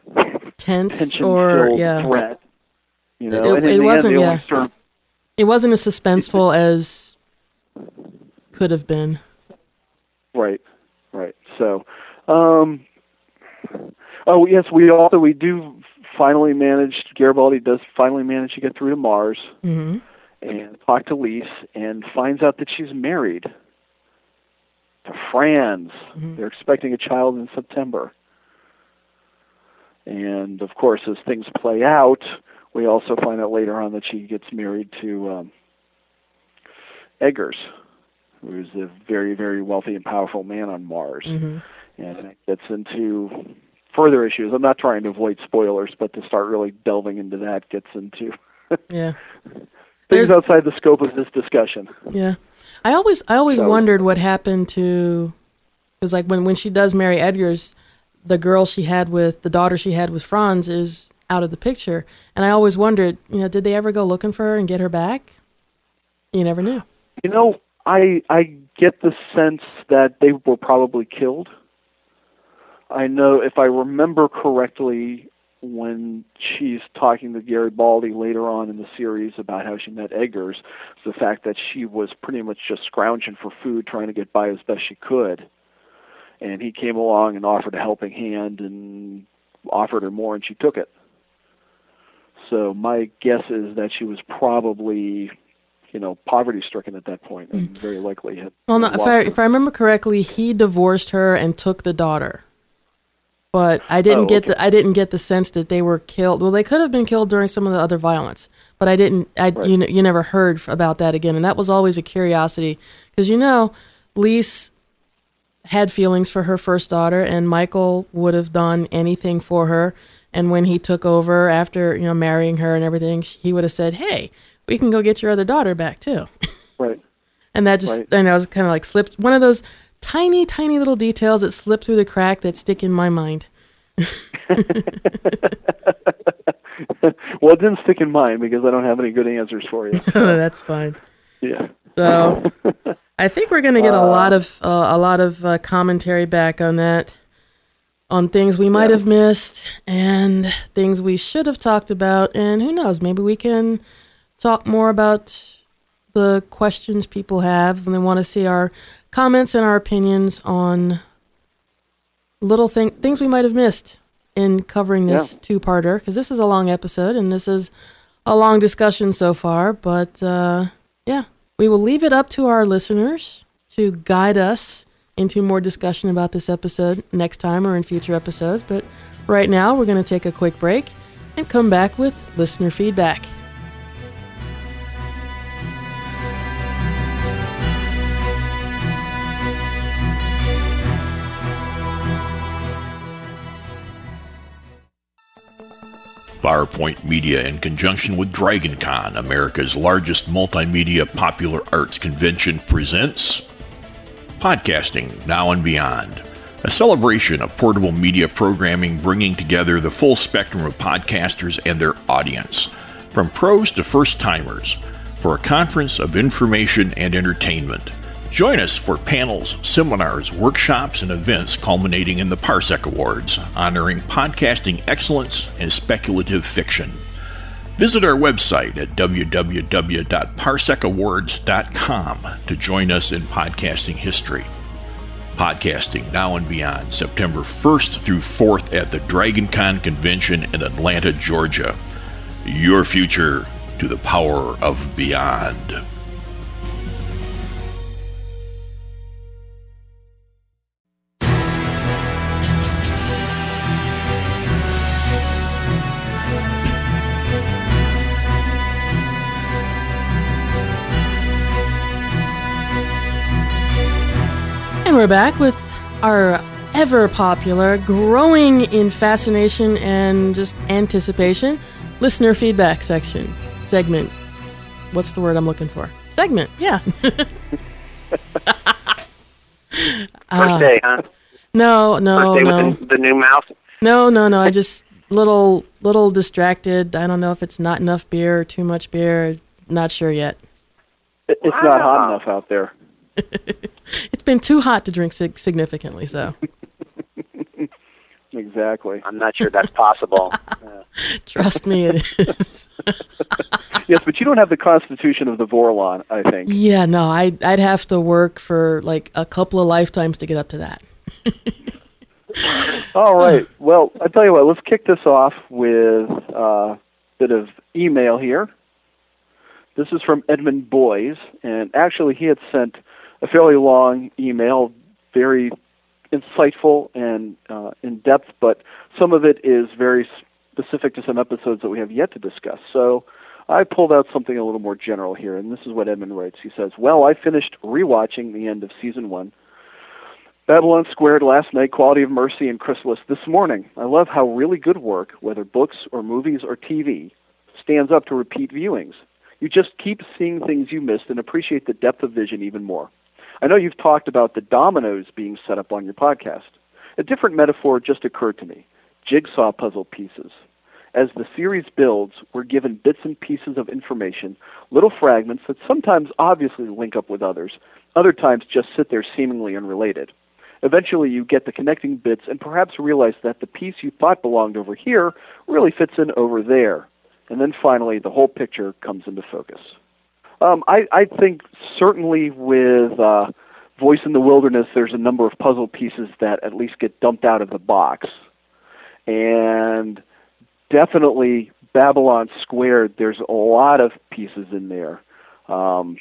tense tension or filled yeah. threat. You know, It- and in it the wasn't, end, they yeah. only served. It wasn't as suspenseful as could have been. Right, right. So, um, oh yes, we also we do finally manage. Garibaldi does finally manage to get through to Mars Mm-hmm. and talk to Lise, and finds out that she's married to Franz. Mm-hmm. They're expecting a child in September, and of course, as things play out, we also find out later on that she gets married to um, Eggers, who's a very, very wealthy and powerful man on Mars. Mm-hmm. And it gets into further issues. I'm not trying to avoid spoilers, but to start really delving into that gets into Yeah. things There's- outside the scope of this discussion. Yeah. I always I always So- wondered what happened to, because like when, when she does marry Edgar's, the girl she had with, the daughter she had with Franz is out of the picture. And I always wondered, you know, did they ever go looking for her and get her back? You never knew. You know, I I get the sense that they were probably killed. I know, if I remember correctly, when she's talking to Garibaldi later on in the series about how she met Eggers, the fact that she was pretty much just scrounging for food, trying to get by as best she could. And he came along and offered a helping hand and offered her more, and she took it. So my guess is that she was probably, you know, poverty-stricken at that point, and very likely had. Well, no, had if lost I her. if I remember correctly, he divorced her and took the daughter. But I didn't Oh, get okay. the I didn't get the sense that they were killed. Well, they could have been killed during some of the other violence, but I didn't. I Right. you know, you never heard f- about that again, and that was always a curiosity because you know, Lise had feelings for her first daughter, and Michael would have done anything for her. And when he took over after you know marrying her and everything, he would have said, "Hey, we can go get your other daughter back too." Right. And that just, Right. and I was kind of like slipped, one of those tiny, tiny little details that slip through the crack that stick in my mind. Well, it didn't stick in mine because I don't have any good answers for you. That's fine. Yeah. So I think we're going to get a Uh, lot of, uh, a lot of uh, commentary back on that, on things we might Yeah. have missed and things we should have talked about. And who knows, maybe we can talk more about the questions people have and they want to see our comments and our opinions on little thing, things we might have missed in covering this Yeah. two-parter, because this is a long episode and this is a long discussion so far. But uh, yeah, we will leave it up to our listeners to guide us into more discussion about this episode next time or in future episodes. But right now, we're going to take a quick break and come back with listener feedback. Farpoint Media, in conjunction with DragonCon, America's largest multimedia popular arts convention, presents Podcasting Now and Beyond, a celebration of portable media programming bringing together the full spectrum of podcasters and their audience, from pros to first-timers, for a conference of information and entertainment. Join us for panels, seminars, workshops, and events culminating in the Parsec Awards, honoring podcasting excellence and speculative fiction. Visit our website at w w w dot parsec awards dot com to join us in podcasting history. Podcasting Now and Beyond, September first through fourth at the DragonCon Convention in Atlanta, Georgia. Your future to the power of beyond. And we're back with our ever popular, growing in fascination and just anticipation, listener feedback section. Segment. What's the word I'm looking for? Segment, yeah. First Uh, day, huh? no, no, First day no. with the, the new mouse. No, no, no. I just little little distracted. I don't know if it's not enough beer or too much beer. Not sure yet. It- It's not hot Wow. enough out there. It's been too hot to drink sig- significantly, so. Yeah, Exactly. I'm not sure that's possible. uh, Trust me, it is. Yes, but you don't have the constitution of the Vorlon, I think. Yeah, no, I'd, I'd have to work for like a couple of lifetimes to get up to that. All right. Well, I tell you what, let's kick this off with uh, a bit of email here. This is from Edmund Boys, and actually he had sent a fairly long email, very insightful and uh, in-depth, but some of it is very specific to some episodes that we have yet to discuss. So I pulled out something a little more general here, and this is what Edmund writes. He says, well, I finished rewatching the end of Season one, Babylon Squared last night, Quality of Mercy, and Chrysalis this morning. I love how really good work, whether books or movies or T V, stands up to repeat viewings. You just keep seeing things you missed and appreciate the depth of vision even more. I know you've talked about the dominoes being set up on your podcast. A different metaphor just occurred to me, jigsaw puzzle pieces. As the series builds, we're given bits and pieces of information, little fragments that sometimes obviously link up with others, other times just sit there seemingly unrelated. Eventually you get the connecting bits and perhaps realize that the piece you thought belonged over here really fits in over there. And then finally the whole picture comes into focus. Um, I, I think certainly with uh, Voice in the Wilderness, there's a number of puzzle pieces that at least get dumped out of the box. And definitely Babylon Squared, there's a lot of pieces in there. Um,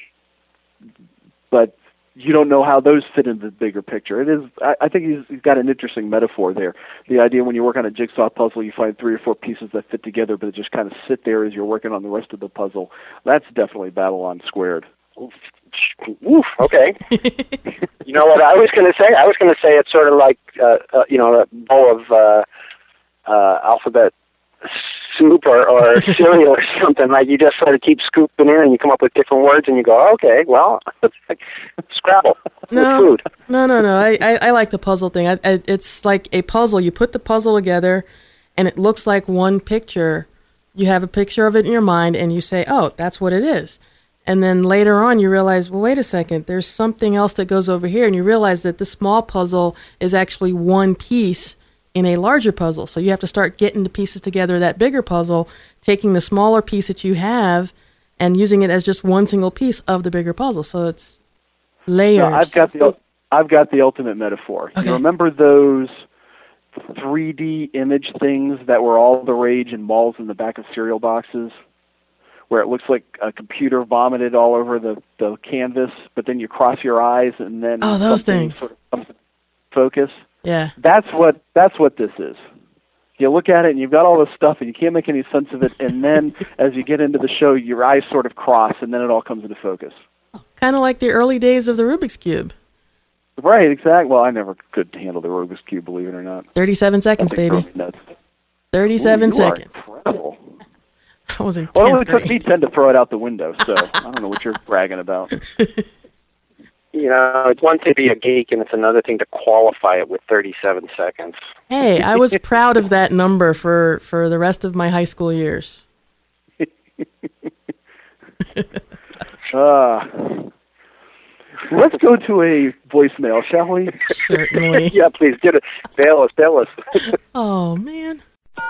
but you don't know how those fit into the bigger picture. It is. I, I think he's, he's got an interesting metaphor there. The idea when you work on a jigsaw puzzle, you find three or four pieces that fit together, but just kind of sit there as you're working on the rest of the puzzle. That's definitely Babylon Squared. Oof, okay. You know what I was going to say? I was going to say it's sort of like, uh, uh, you know, a bowl of uh, uh, alphabet soup or, or cereal or something. Like you just sort of keep scooping in and you come up with different words and you go, oh, okay, well, it's like Scrabble no, with food. No, no, no. I, I, I like the puzzle thing. I, I, it's like a puzzle. You put the puzzle together and it looks like one picture. You have a picture of it in your mind and you say, oh, that's what it is. And then later on you realize, well, wait a second, there's something else that goes over here. And you realize that the small puzzle is actually one piece in a larger puzzle. So you have to start getting the pieces together, that bigger puzzle, taking the smaller piece that you have and using it as just one single piece of the bigger puzzle. So it's layers. No, I've got the I've got the ultimate metaphor. Okay. You remember those three D image things that were all the rage in malls in the back of cereal boxes, where it looks like a computer vomited all over the, the canvas, but then you cross your eyes and then oh, those things sort of comes to focus. Yeah, that's what that's what this is. You look at it and you've got all this stuff and you can't make any sense of it, and then as you get into the show, your eyes sort of cross, and then it all comes into focus. Kind of like the early days of the Rubik's Cube. Right, exactly. Well, I never could handle the Rubik's Cube, believe it or not. Thirty-seven seconds, baby. Thirty-seven Ooh, seconds. Incredible. I was in Well, it tenth only grade. took me ten to throw it out the window, so I don't know what you're bragging about. You know, it's one thing to be a geek, and it's another thing to qualify it with thirty-seven seconds. Hey, I was proud of that number for, for the rest of my high school years. uh, let's go to a voicemail, shall we? Certainly. Yeah, please, get it. Bail us, bail us. Oh, man.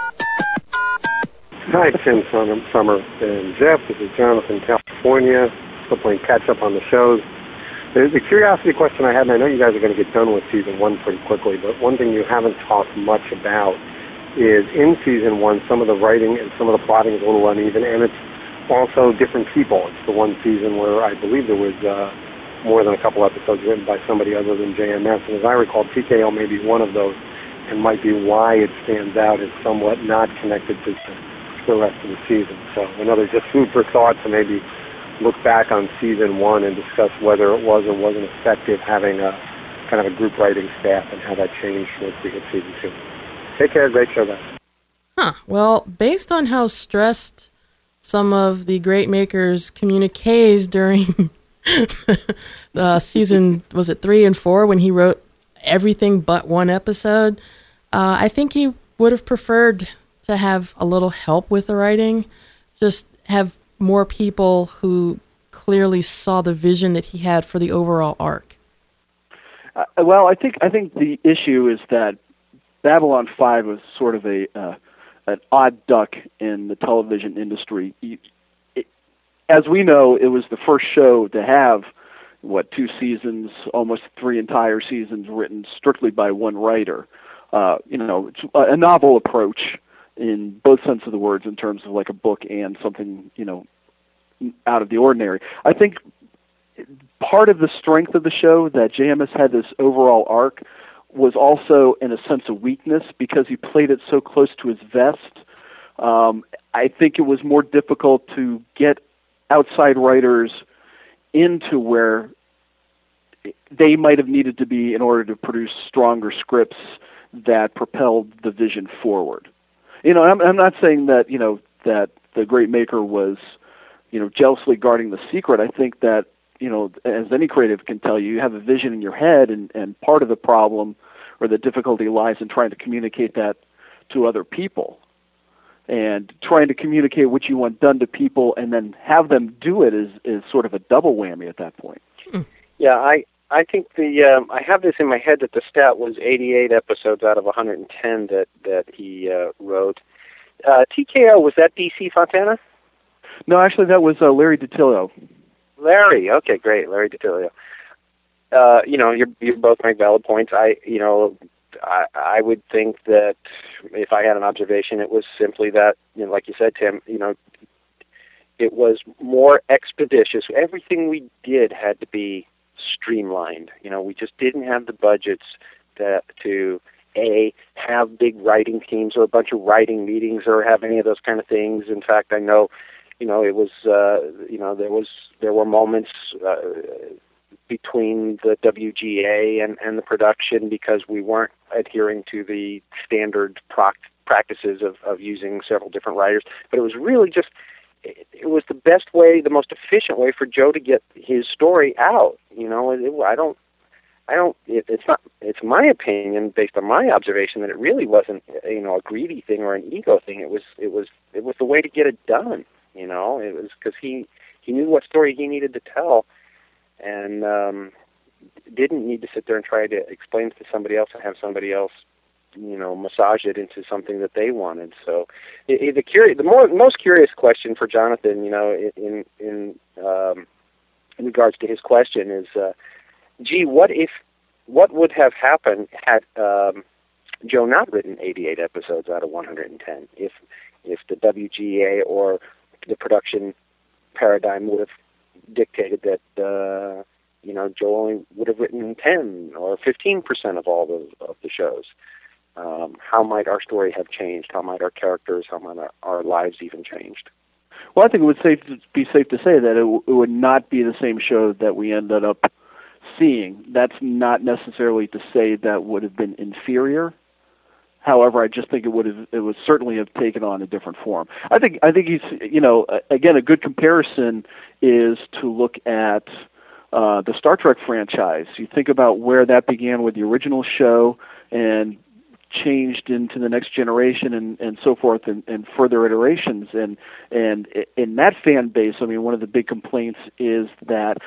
Hi, Tim Summer and Jeff. This is Jonathan, California. Still playing catch-up on the shows. There's a curiosity question I had, and I know you guys are going to get done with Season one pretty quickly, but one thing you haven't talked much about is in Season one, some of the writing and some of the plotting is a little uneven, and it's also different people. It's the one season where I believe there was uh, more than a couple episodes written by somebody other than J M S, and as I recall, T K O may be one of those, and might be why it stands out as somewhat not connected to the rest of the season. So another just food for thought to maybe look back on Season one and discuss whether it was or wasn't effective having a kind of a group writing staff and how that changed once we hit Season two. Take care. Great show, guys. Huh. Well, based on how stressed some of the Great Maker's communiques during uh, season, was it three and four, when he wrote everything but one episode, uh, I think he would have preferred to have a little help with the writing, just have more people who clearly saw the vision that he had for the overall arc. Uh, well, I think I think the issue is that Babylon five was sort of a uh, an odd duck in the television industry. It, it, as we know, it was the first show to have, what, two seasons, almost three entire seasons written strictly by one writer. Uh, you know, it's a novel approach in both sense of the words in terms of like a book and something, you know, out of the ordinary. I think part of the strength of the show, that J M S had this overall arc, was also in a sense of weakness because he played it so close to his vest. Um, I think it was more difficult to get outside writers into where they might have needed to be in order to produce stronger scripts that propelled the vision forward. You know, I'm, I'm not saying that, you know, that the great maker was, you know, jealously guarding the secret. I think that, you know, as any creative can tell you, you have a vision in your head, and, and part of the problem or the difficulty lies in trying to communicate that to other people. And trying to communicate what you want done to people and then have them do it is, is sort of a double whammy at that point. Yeah, I, I think the um, I have this in my head that the stat was eighty-eight episodes out of one hundred ten that, that he uh, wrote. Uh, T K O, was that D C Fontana? No, actually that was uh, Larry DiTillio. Larry, okay, great, Larry DiTillio. Uh, you know, you're, you both make valid points. I, you know, I, I would think that if I had an observation, it was simply that, you know, like you said, Tim, you know, it was more expeditious. Everything we did had to be streamlined. You know, we just didn't have the budgets that to a have big writing teams or a bunch of writing meetings or have any of those kind of things. In fact, I know. You know, it was, uh, you know, there was, there were moments uh, between the W G A and, and the production because we weren't adhering to the standard proc- practices of, of using several different writers. But it was really just, it, it was the best way, the most efficient way for Joe to get his story out. You know, it, I don't, I don't, it, it's not, it's my opinion based on my observation that it really wasn't, you know, a greedy thing or an ego thing. It was, it was, it was the way to get it done. You know, it was because he, he knew what story he needed to tell and um, didn't need to sit there and try to explain it to somebody else and have somebody else, you know, massage it into something that they wanted. So it, it, the curious, the more, most curious question for Jonathan, you know, in in um, in regards to his question is, uh, gee, what if, what would have happened had um, Joe not written eighty-eight episodes out of one hundred ten? If if the W G A or the production paradigm would have dictated that, uh, you know, Joe only would have written ten or fifteen percent of all the, of the shows. Um, how might our story have changed? How might our characters, how might our, our lives even changed? Well, I think it would safe to, be safe to say that it, w- it would not be the same show that we ended up seeing. That's not necessarily to say that would have been inferior. However, I just think it would have, it would certainly have taken on a different form. I think, I think he's, you know, again, a good comparison is to look at uh, the Star Trek franchise. You think about where that began with the original show and changed into the Next Generation and, and so forth, and, and further iterations. And and in that fan base, I mean, one of the big complaints is that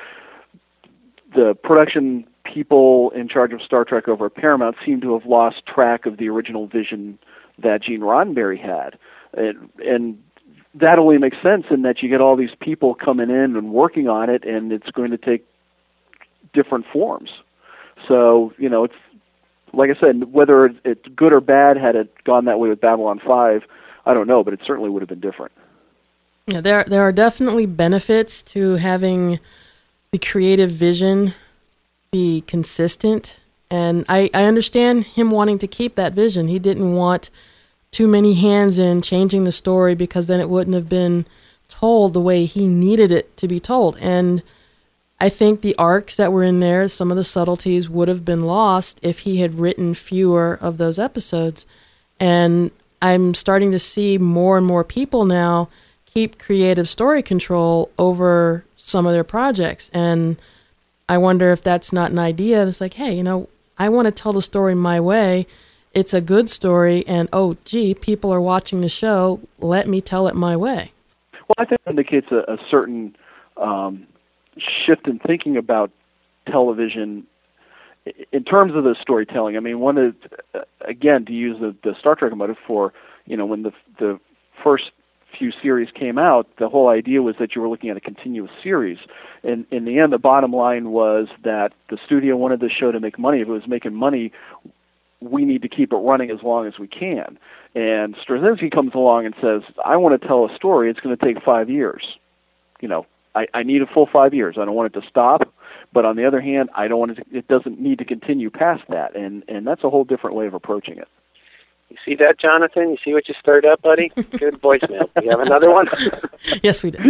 the production people in charge of Star Trek over at Paramount seem to have lost track of the original vision that Gene Roddenberry had. And, and that only makes sense in that you get all these people coming in and working on it, and it's going to take different forms. So, you know, it's like I said, whether it's good or bad, had it gone that way with Babylon five, I don't know, but it certainly would have been different. Yeah, there there are definitely benefits to having the creative vision be consistent, and I, I understand him wanting to keep that vision. He didn't want too many hands in changing the story because then it wouldn't have been told the way he needed it to be told. And I think the arcs that were in there, some of the subtleties would have been lost if he had written fewer of those episodes. And I'm starting to see more and more people now keep creative story control over some of their projects. And I wonder if that's not an idea. It's like, hey, you know, I want to tell the story my way. It's a good story, and, oh, gee, people are watching the show. Let me tell it my way. Well, I think it indicates a, a certain um, shift in thinking about television in terms of the storytelling, I mean, one of uh, again to use the, the Star Trek metaphor, you know, when the the first few series came out, the whole idea was that you were looking at a continuous series. And in the end, the bottom line was that the studio wanted the show to make money. If it was making money, we need to keep it running as long as we can. And Straczynski comes along and says, I want to tell a story. It's going to take five years. You know, I, I need a full five years. I don't want it to stop. But on the other hand, I don't want it to, it doesn't need to continue past that. And, and that's a whole different way of approaching it. You see that, Jonathan? You see what you stirred up, buddy? Good voicemail. You have another one? Yes, we do.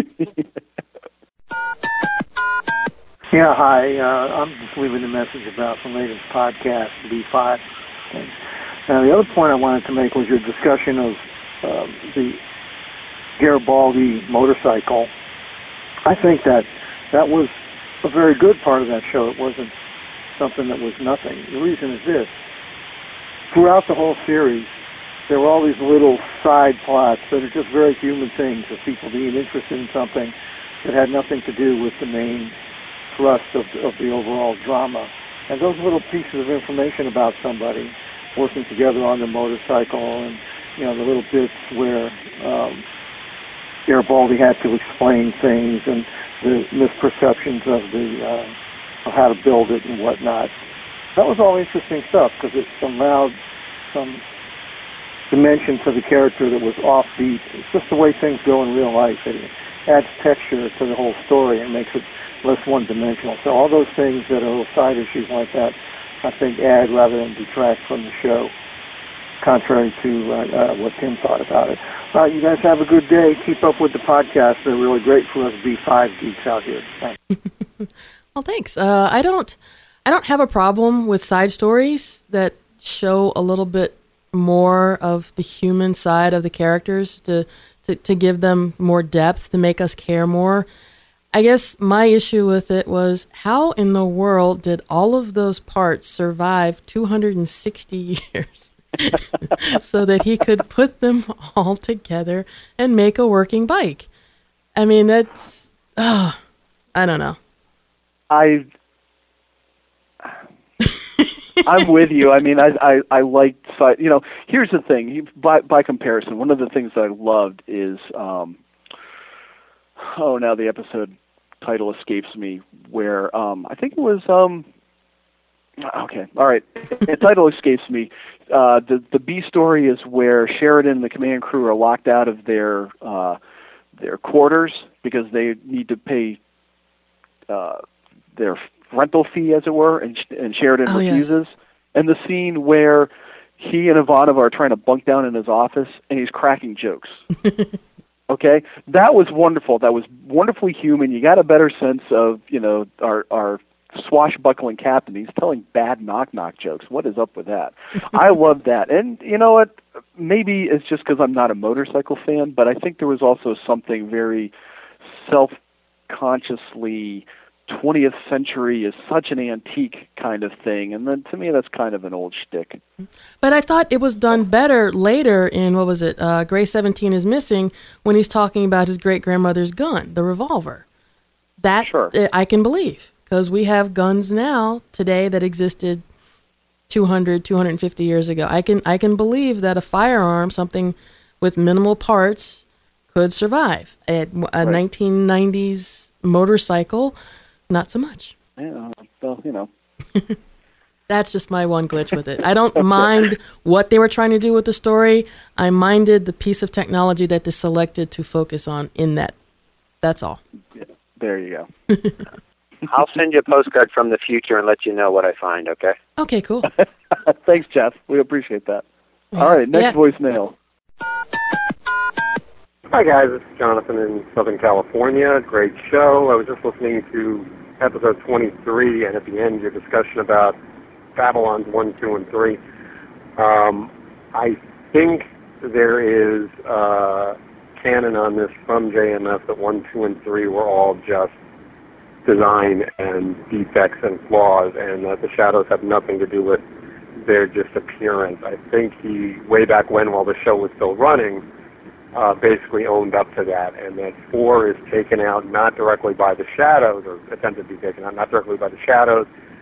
Yeah, hi. Uh, I'm just leaving a message about the latest podcast, B five. Now, the other point I wanted to make was your discussion of uh, the Garibaldi motorcycle. I think that that was a very good part of that show. It wasn't something that was nothing. The reason is this. Throughout the whole series, there were all these little side plots that are just very human things of people being interested in something that had nothing to do with the main thrust of, of the overall drama. And those little pieces of information about somebody working together on the motorcycle and, you know, the little bits where um, Garibaldi had to explain things and the misperceptions of the uh, of how to build it and whatnot. That was all interesting stuff because it allowed some dimension to the character that was offbeat. It's just the way things go in real life. It adds texture to the whole story and makes it less one-dimensional. So all those things that are little side issues like that, I think, add rather than detract from the show, contrary to uh, uh, what Tim thought about it. All right, you guys have a good day. Keep up with the podcast. They're really great for us B five geeks out here. Thanks. Well, thanks. Uh, I don't... I don't have a problem with side stories that show a little bit more of the human side of the characters to, to, to give them more depth, to make us care more. I guess my issue with it was how in the world did all of those parts survive two hundred sixty years so that he could put them all together and make a working bike? I mean, that's, oh, I don't know. I... I'm with you. I mean, I I, I liked, you know, here's the thing. By by comparison, one of the things that I loved is, um, oh, now the episode title escapes me, where um, I think it was, um, okay, all right, the title escapes me. Uh, the the B story is where Sheridan and the command crew are locked out of their uh, their quarters because they need to pay uh, their rental fee, as it were, and, and Sheridan oh, refuses. Yes. And the scene where he and Ivanova are trying to bunk down in his office, and he's cracking jokes. Okay? That was wonderful. That was wonderfully human. You got a better sense of, you know, our our swashbuckling captain. He's telling bad knock-knock jokes. What is up with that? I love that. And you know what? Maybe it's just because I'm not a motorcycle fan, but I think there was also something very self-consciously twentieth century is such an antique kind of thing, and then to me that's kind of an old shtick. But I thought it was done better later in, what was it, uh, Gray seventeen is Missing, when he's talking about his great-grandmother's gun, the revolver. That sure. I can believe, because we have guns now, today, that existed two hundred, two hundred fifty years ago. I can I can believe that a firearm, something with minimal parts, could survive. A, a right. nineteen nineties motorcycle, not so much. Yeah, well, you know. That's just my one glitch with it. I don't mind what they were trying to do with the story. I minded the piece of technology that they selected to focus on in that. That's all. Yeah, there you go. I'll send you a postcard from the future and let you know what I find, okay? Okay, cool. Thanks, Jeff. We appreciate that. All right, next yeah. voicemail. Hi, guys. This is Jonathan in Southern California. Great show. I was just listening to episode twenty-three, and at the end, your discussion about Babylon's one, two, and three. Um, I think there is uh, canon on this from J M S that one, two, and three were all just design and defects and flaws, and that the shadows have nothing to do with their just appearance. I think he, way back when, while the show was still running, Uh, basically owned up to that, and that four is taken out not directly by the shadows, or attempted to be taken out not directly by the shadows,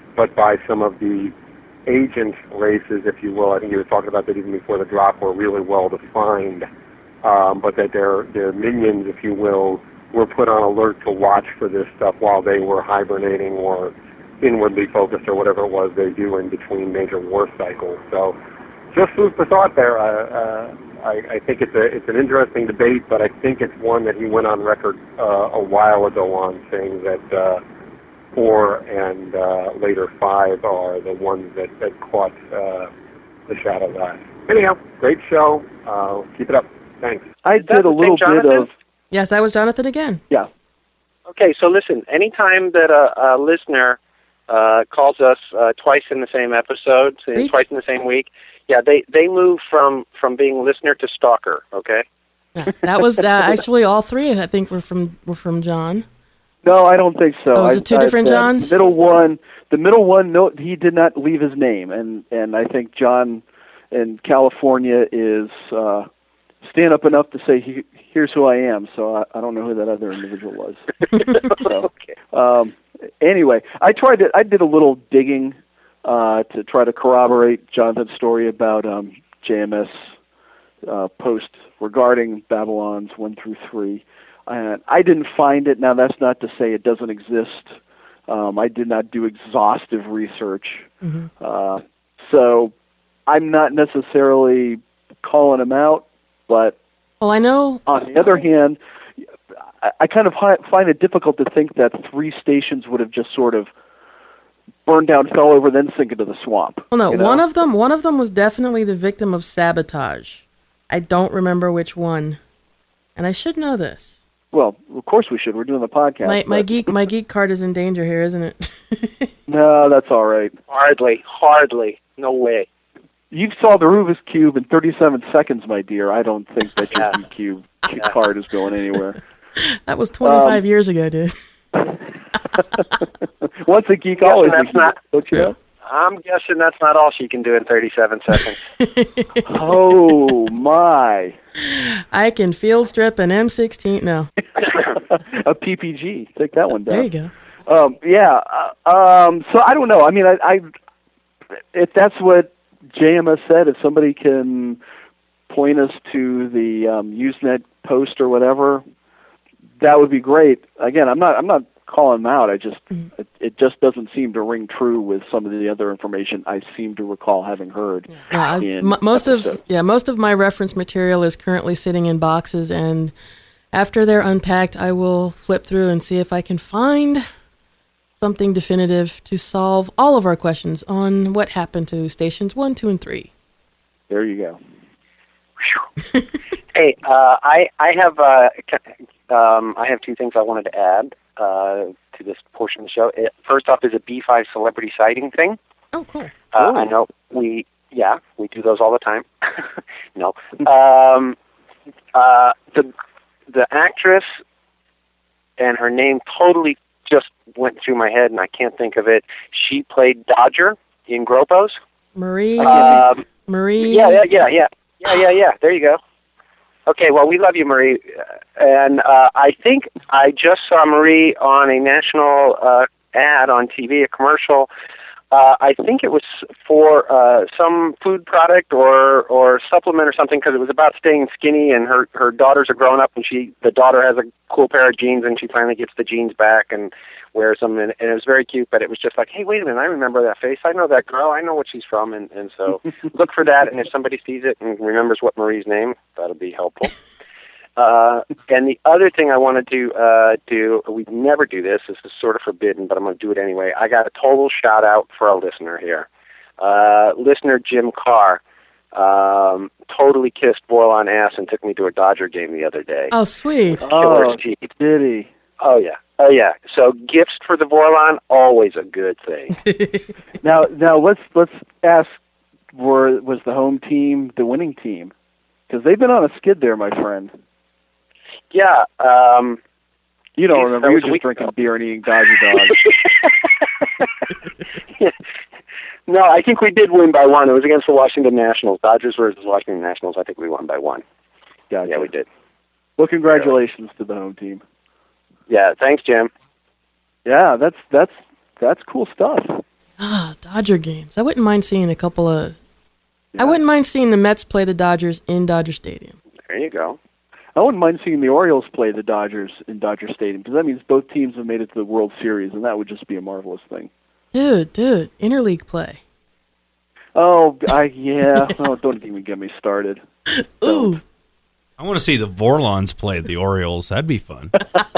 but by some of the agent races, if you will. I think you were talking about that even before the drop were really well defined, um, but that their their minions, if you will, were put on alert to watch for this stuff while they were hibernating or inwardly focused or whatever it was they do in between major war cycles. So just food for thought there. Uh, uh, I, I think it's a it's an interesting debate, but I think it's one that he went on record uh, a while ago on, saying that uh, four and uh, later five are the ones that, that caught uh, the Shadow's eye. Anyhow, great show. Uh, keep it up. Thanks. I did a little bit of... Yes, that was Jonathan again. Yeah. Okay, so listen, anytime that a, a listener uh, calls us uh, twice in the same episode, Really? twice in the same week, yeah, they, they move from, from being listener to stalker, okay? Yeah, that was uh, actually all three, I think, were from were from John. No, I don't think so. Oh, was I, it two I, different the Johns? Middle one, the middle one, no, he did not leave his name, and, and I think John in California is uh, stand up enough to say, he, here's who I am, so I, I don't know who that other individual was. so, Okay. um, anyway, I tried to, I did a little digging uh, to try to corroborate Jonathan's story about um, J M S uh, post regarding Babylon's one through three. And I didn't find it. Now, that's not to say it doesn't exist. Um, I did not do exhaustive research. Mm-hmm. Uh, so I'm not necessarily calling him out, but Well, I know... on the other hand, I, I kind of hi- find it difficult to think that three stations would have just sort of burned down, fell over, then sink into the swamp. Well, no, you know? one of them one of them was definitely the victim of sabotage. I don't remember which one. And I should know this. Well, of course we should. We're doing the podcast. My my but- geek my geek card is in danger here, isn't it? No, that's all right. Hardly, hardly. No way. You saw the Rubik's Cube in thirty-seven seconds, my dear. I don't think that your Yeah. Geek Cube card is going anywhere. That was twenty-five Um, years ago, dude. Once a geek, Yes, always and a that's geek. not- Don't you know? I'm guessing that's not all she can do in thirty-seven seconds. Oh, my. I can field strip an M sixteen. No, A P P G. Take that one down. there you go. Um, yeah. Uh, um, so I don't know. I mean, I, I if that's what J M S said, if somebody can point us to the um, Usenet post or whatever, that would be great. Again, I'm not. I'm not calling them out. I just Mm-hmm. it, it just doesn't seem to ring true with some of the other information I seem to recall having heard. Yeah, I- in m- most of episodes. yeah most of my reference material is currently sitting in boxes, and after they're unpacked, I will flip through and see if I can find something definitive to solve all of our questions on what happened to stations one, two, and three. There you go. Hey, uh, I I have uh, ca- um, I have two things I wanted to add uh, to this portion of the show. It, first off is a B five celebrity sighting thing. Oh, cool. Uh, Oh. I know we yeah we do those all the time. No, um, uh, the the actress and her name totally just went through my head and I can't think of it. She played Dodger in Gropos. Marie, Um, Marie. yeah, yeah, yeah, yeah, yeah, yeah, yeah. There you go. Okay, well, we love you, Marie, Uh, and uh, I think I just saw Marie on a national uh, ad on T V, a commercial. Uh, I think it was for uh, some food product or or supplement or something, because it was about staying skinny, and her her daughters are growing up, and she the daughter has a cool pair of jeans, and she finally gets the jeans back and wears them, and, and it was very cute. But it was just like, hey, wait a minute, I remember that face. I know that girl. I know what she's from, and and so look for that. And if somebody sees it and remembers what Marie's name, that'll be helpful. Uh, and the other thing I wanted to uh, do, we never do this, this is sort of forbidden, but I'm going to do it anyway. I got a total shout out for a listener here. Uh, listener Jim Carr um, totally kissed Boyle on ass and took me to a Dodger game the other day. Oh, sweet. Oh, Killer's teeth. did he? Oh, yeah. Oh, yeah. So gifts for the Vorlon, always a good thing. Now, now let's let's ask: Were was the home team the winning team? Because they've been on a skid there, my friend. Yeah. Um, You don't That remember? You were was a just week drinking ago. beer and eating Dodger dogs. No, I think we did win by one. It was against the Washington Nationals. Dodgers versus Washington Nationals. I think we won by one. Gotcha. Yeah, we did. Well, congratulations to the home team. Yeah, thanks, Jim. Yeah, that's that's that's cool stuff. Ah, Dodger games. I wouldn't mind seeing a couple of... Yeah. I wouldn't mind seeing the Mets play the Dodgers in Dodger Stadium. There you go. I wouldn't mind seeing the Orioles play the Dodgers in Dodger Stadium, because that means both teams have made it to the World Series, and that would just be a marvelous thing. Dude, dude, interleague play. Oh, I yeah. Oh, don't even get me started. Ooh. Don't. I want to see the Vorlons play the Orioles. That'd be fun.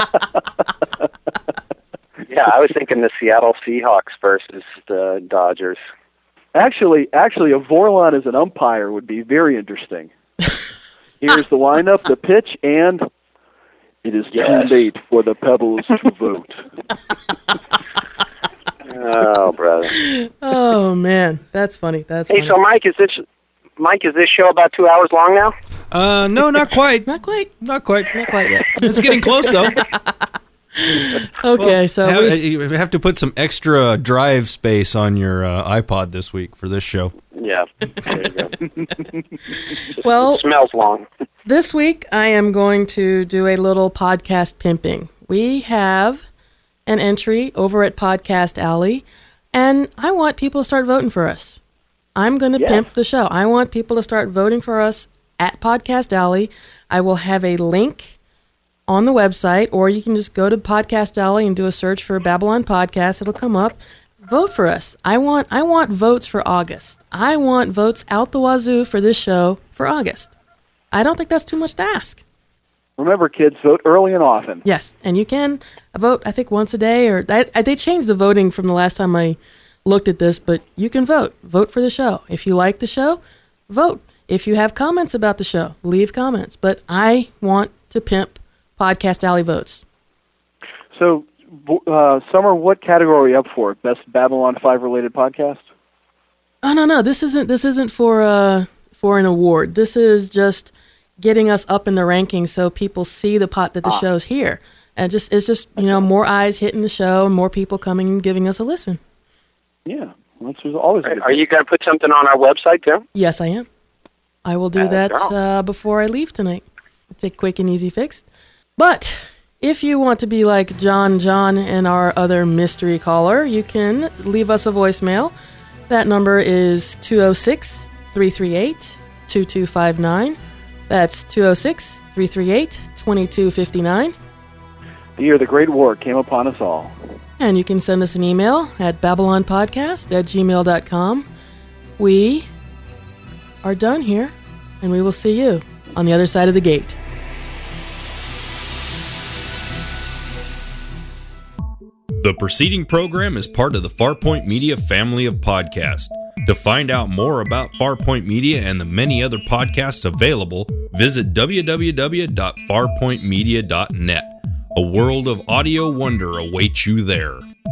Yeah, I was thinking the Seattle Seahawks versus the Dodgers. Actually, actually, a Vorlon as an umpire would be very interesting. Here's the lineup, the pitch, and it is Yes. too late for the Pebbles to vote. Oh, brother. Oh, man. That's funny. That's Hey, funny. so Mike, is this Mike? Is this show about two hours long now? Uh, no, not quite. Not quite. Not quite. Not quite yet. It's getting close, though. Okay, Well, so have, we, you have to put some extra drive space on your uh, iPod this week for this show. Yeah. There you go. well, It smells long. this week I am going to do a little podcast pimping. We have an entry over at Podcast Alley, and I want people to start voting for us. I'm going to Yes. pimp the show. I want people to start voting for us at Podcast Alley. I will have a link on the website, or you can just go to Podcast Alley and do a search for Babylon Podcast. It'll come up. Vote for us. I want I want votes for August. I want votes out the wazoo for this show for August. I don't think that's too much to ask. Remember, kids, vote early and often. Yes, and you can vote, I think, once a day. Or I, I, they changed the voting from the last time I looked at this, but you can vote. Vote for the show. If you like the show, vote. If you have comments about the show, leave comments. But I want to pimp Podcast Alley votes. So, uh, Summer, what category are we up for? Best Babylon five related podcast? Oh no, no, this isn't. This isn't for uh for an award. This is just getting us up in the rankings so people see the pot that the Ah. show's here, and just it's just you know more eyes hitting the show and more people coming and giving us a listen. Yeah, well, that's always a good Are you going to put something on our website too? Yes, I am. I will do Uh, that girl. uh, before I leave tonight. It's a quick and easy fix. But if you want to be like John John and our other mystery caller, you can leave us a voicemail. That number is two oh six, three three eight, two two five nine. That's two oh six, three three eight, two two five nine. The year the Great War came upon us all. And you can send us an email at babylonpodcast at gmail dot com. We are done here, and we will see you on the other side of the gate. The preceding program is part of the Farpoint Media family of podcasts. To find out more about Farpoint Media and the many other podcasts available, visit w w w dot farpoint media dot net. A world of audio wonder awaits you there.